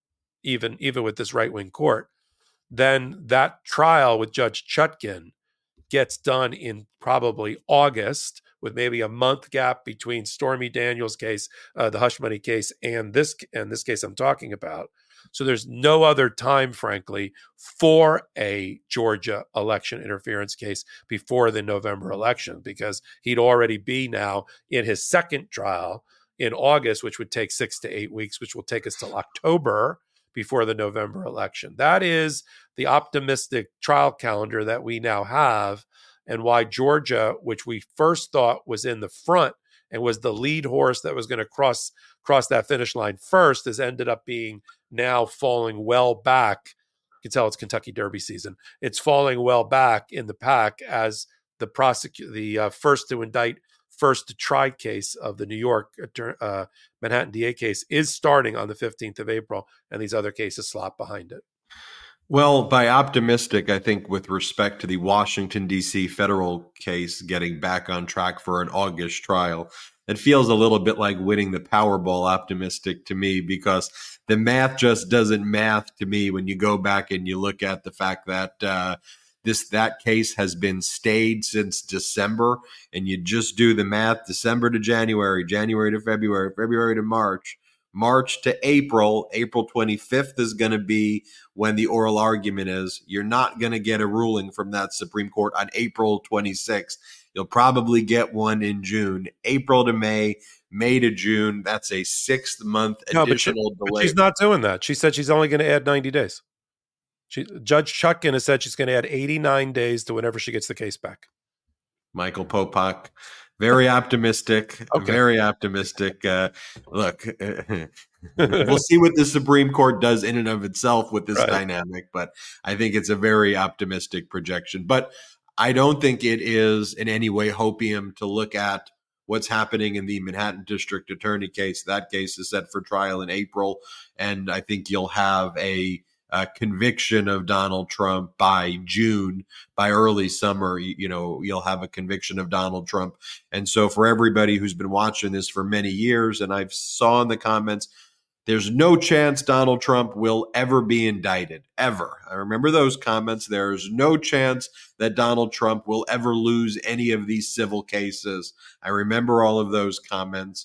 even even with this right-wing court, then that trial with Judge Chutkan gets done in probably August, with maybe a month gap between Stormy Daniels' case, uh, the hush money case, and this and this case I'm talking about. So there's no other time, frankly, for a Georgia election interference case before the November election, because he'd already be now in his second trial in August, which would take six to eight weeks, which will take us till October before the November election. That is the optimistic trial calendar that we now have, and why Georgia, which we first thought was in the front and was the lead horse that was going to cross cross that finish line first, has ended up being now falling well back. You can tell it's Kentucky Derby season. It's falling well back in the pack as the prosecute the uh, first to indict, first to try case of the New York uh, Manhattan D A case is starting on the fifteenth of April, and these other cases slot behind it. Well, by optimistic, I think with respect to the Washington, D C federal case getting back on track for an August trial, it feels a little bit like winning the Powerball optimistic to me, because the math just doesn't math to me when you go back and you look at the fact that uh, this that case has been stayed since December, and you just do the math, December to January, January to February, February to March. March to April. April twenty-fifth is going to be when the oral argument is. You're not going to get a ruling from that Supreme Court on April twenty-sixth. You'll probably get one in June. April to May, May to June. That's a sixth month no, additional but she, delay. But she's not doing that. She said she's only going to add ninety days. She, Judge Chutkan has said she's going to add eighty-nine days to whenever she gets the case back. Michael Popak, very optimistic, okay. very optimistic. Uh, look, we'll see what the Supreme Court does in and of itself with this right. dynamic, but I think it's a very optimistic projection. But I don't think it is in any way hopium to look at what's happening in the Manhattan District Attorney case. That case is set for trial in April, and I think you'll have a Uh, conviction of Donald Trump by June, by early summer. You, you know, you'll have a conviction of Donald Trump. And so for everybody who's been watching this for many years, and I've saw in the comments, there's no chance Donald Trump will ever be indicted, ever. I remember those comments. There's no chance that Donald Trump will ever lose any of these civil cases. I remember all of those comments.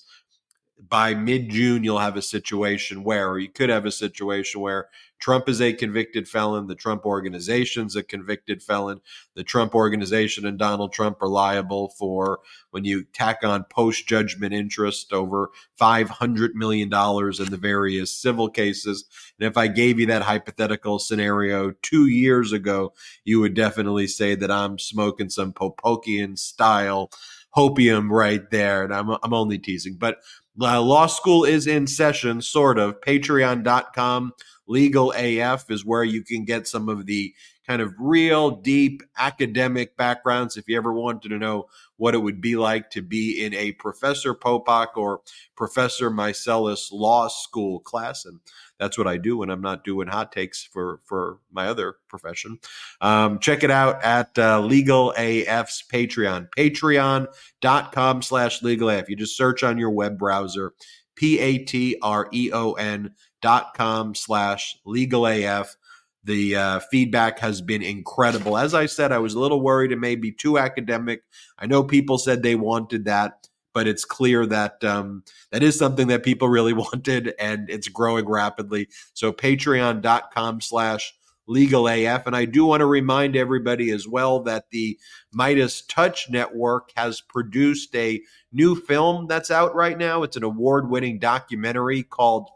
By mid-June, you'll have a situation where, or you could have a situation where Trump is a convicted felon, the Trump organization's a convicted felon, the Trump organization and Donald Trump are liable for, when you tack on post-judgment interest, over five hundred million dollars in the various civil cases. And if I gave you that hypothetical scenario two years ago, you would definitely say that I'm smoking some Popokian style hopium right there. And I'm, I'm only teasing, but Uh, law school is in session, sort of. Patreon dot com Legal A F is where you can get some of the kind of real deep academic backgrounds. If you ever wanted to know what it would be like to be in a Professor Popak or Professor Meiselas law school class, and that's what I do when I'm not doing hot takes for, for my other profession. Um, check it out at uh, Legal A F's Patreon, patreon dot com slash Legal A F. You just search on your web browser, P A T R E O N dot com slash Legal A F. The uh, feedback has been incredible. As I said, I was a little worried it may be too academic. I know people said they wanted that, but it's clear that um, that is something that people really wanted, and it's growing rapidly. So patreon dot com slash Legal A F. And I do want to remind everybody as well that the Midas Touch Network has produced a new film that's out right now. It's an award-winning documentary called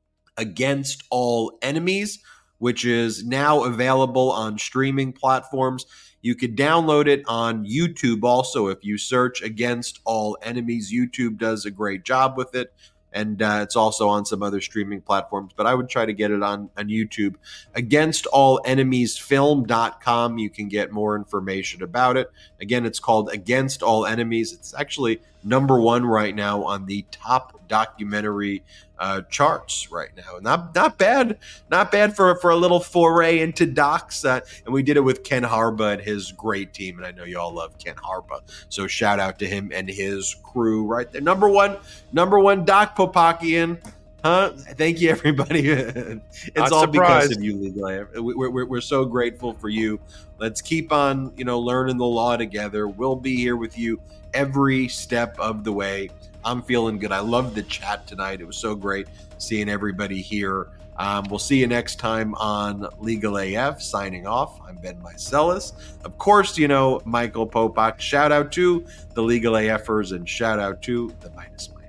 Against All Enemies, which is now available on streaming platforms. You could download it on YouTube also if you search Against All Enemies. YouTube does a great job with it, and uh, it's also on some other streaming platforms, but I would try to get it on, on YouTube. against all enemies film dot com. You can get more information about it. Again, it's called Against All Enemies. It's actually number one right now on the top documentary uh, charts right now. Not not bad, not bad for for a little foray into docs. Uh, and we did it with Ken Harba and his great team. And I know you all love Ken Harba, so shout out to him and his crew right there. Number one, number one doc Popakian. Huh? Thank you, everybody. It's Not all surprised. because of you, Legal A F. We're, we're, we're so grateful for you. Let's keep on, you know, learning the law together. We'll be here with you every step of the way. I'm feeling good. I loved the chat tonight. It was so great seeing everybody here. Um, we'll see you next time on Legal A F. Signing off. I'm Ben Meiselas. Of course, you know, Michael Popak. Shout out to the Legal AFers and shout out to the Midas Mike.